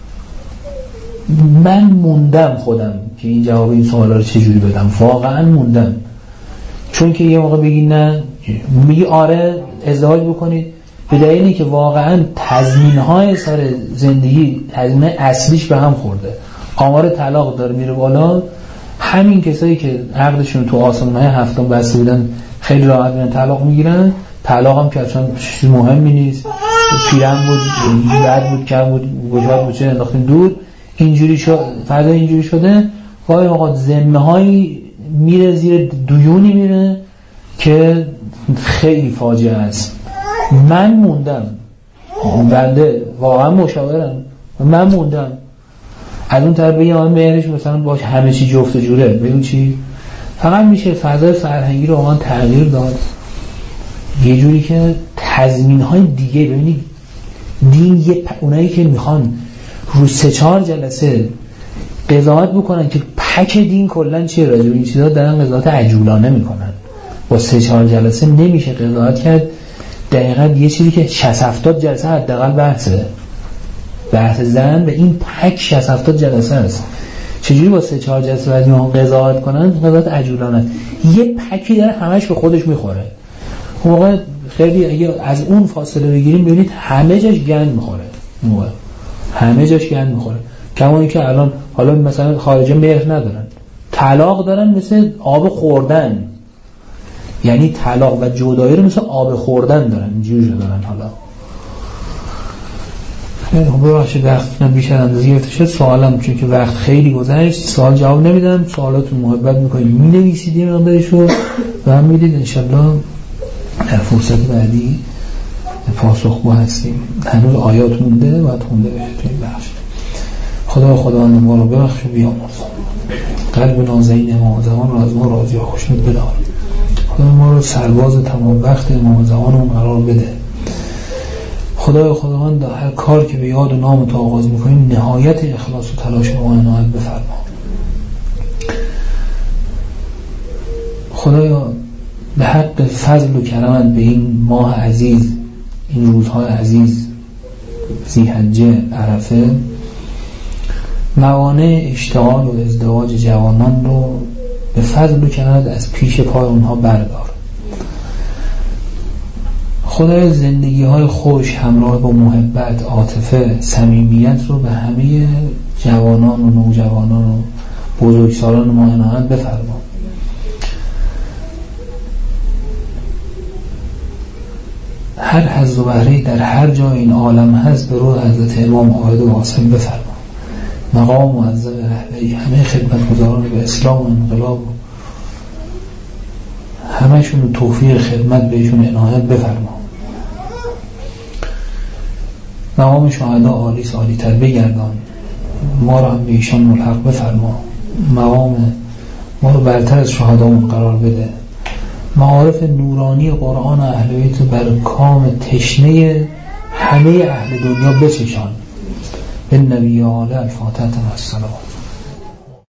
من موندم خودم که این جواب این سوالا رو چجوری بدم، واقعا موندم. چون که یه موقع بگی نه، میگی آره ازدواج بکنید به دلیلی که واقعا تضمین‌های سر زندگی تضمین اصلیش به هم خورده، آمار طلاق داره میره بالا. همین کسایی که عقدشون تو آسمان‌های هفتم بسته بودن خیلی راحت میرن طلاق میگیرن. طلاق هم که اصلا چیز مهمی نیست، پیرن بود، بد بود، کم بود، گوشات بود، چه انداختین دور، اینجوری شد، فردا اینجوری شده. گاهی اوقات ذمه‌هایی میره زیر دیونی میره که خیلی فاجعه است. من موندم، بنده واقعا مشاورم، من موندم. از اون طرف بگیم مهرش مثلا باش همه چی جفت جوره، بگیم چی؟ فقط میشه فضای فرهنگی رو واقعا تغییر داد یه جوری که تضمین‌های دیگه. ببینید دین اونایی که میخوان رو 3-4 جلسه قضاوت بکنن که پک دین کلا چیه راجع به این چیزا، دارن قضاوت عجولانه میکنن. با 3-4 جلسه نمیشه قضاوت کرد. دقیقاً یه چیزی که 60-70 جلسه حداقل بحث زن به این پک 60-70 جلسه است. چجوری با 3-4 جلسه بعد ما قضاوت کنن؟ قضاوت عجولانه. یه پکی داره همش به خودش میخوره. موقع خیلی اگه از اون فاصله بگیریم ببینید همه جاش گند میخوره. موقع همه جاش گند میخوره. کما اینکه الان حالا مثلا خارجه مهر ندارن، طلاق دارن مثل آب خوردن، یعنی طلاق و جدایی رو مثل آب خوردن دارن، اینجوری دارن. حالا ببخشید وقت بیشتر اندازه گرفته شد سوالم، چون که وقت خیلی گذشت سوال جواب نمیدم. سوالاتون محبت میکنید مینویسید این مقدارشو و هم میدید انشالله در فرصت بعدی پاسخگو هستیم. هنوز آیات مونده باید خونده بشه تو این بخش. خداوند ما رو ببخش و بیامرز، قلب نازنین امام زمان رو از ما راضی و خوشنود بدار. خدا ما رو سرباز تمام وقت امام زمانمون قرار بده. خداوند در هر کار که به یاد و نام تو آغاز میکنیم نهایت اخلاص و تلاش به ما عنایت بفرما. خدایا به حق فضل و کرمت به این ماه عزیز، این روزهای عزیز، ذی‌حجه، عرفه، موانع اشتغال و ازدواج جوانان رو به فضل و کرمت از پیش پای اونها بردار. خدای زندگی های خوش همراه با محبت، عاطفه، صمیمیت رو به همه جوانان و نوجوانان و بزرگسالان ما عنایت بفرما. هر حظ و بهره در هر جای این عالم هست به روح حضرت امام عاید و واصل بفرما. مقام معظم اهلی همه خدمتگزاران به اسلام و انقلاب و همه‌شون توفیق خدمت بهشون عنایت بفرما. مقام شهدا عالی تر بگردان، ما را هم به ایشان ملحق بفرما. مقام ما رو برتر از شهدامون قرار بده. معارف نورانی قرآن اهل بیت بر کام تشنه همه اهل دنیا بچشان. به نبی آله الفاتحه و السلام.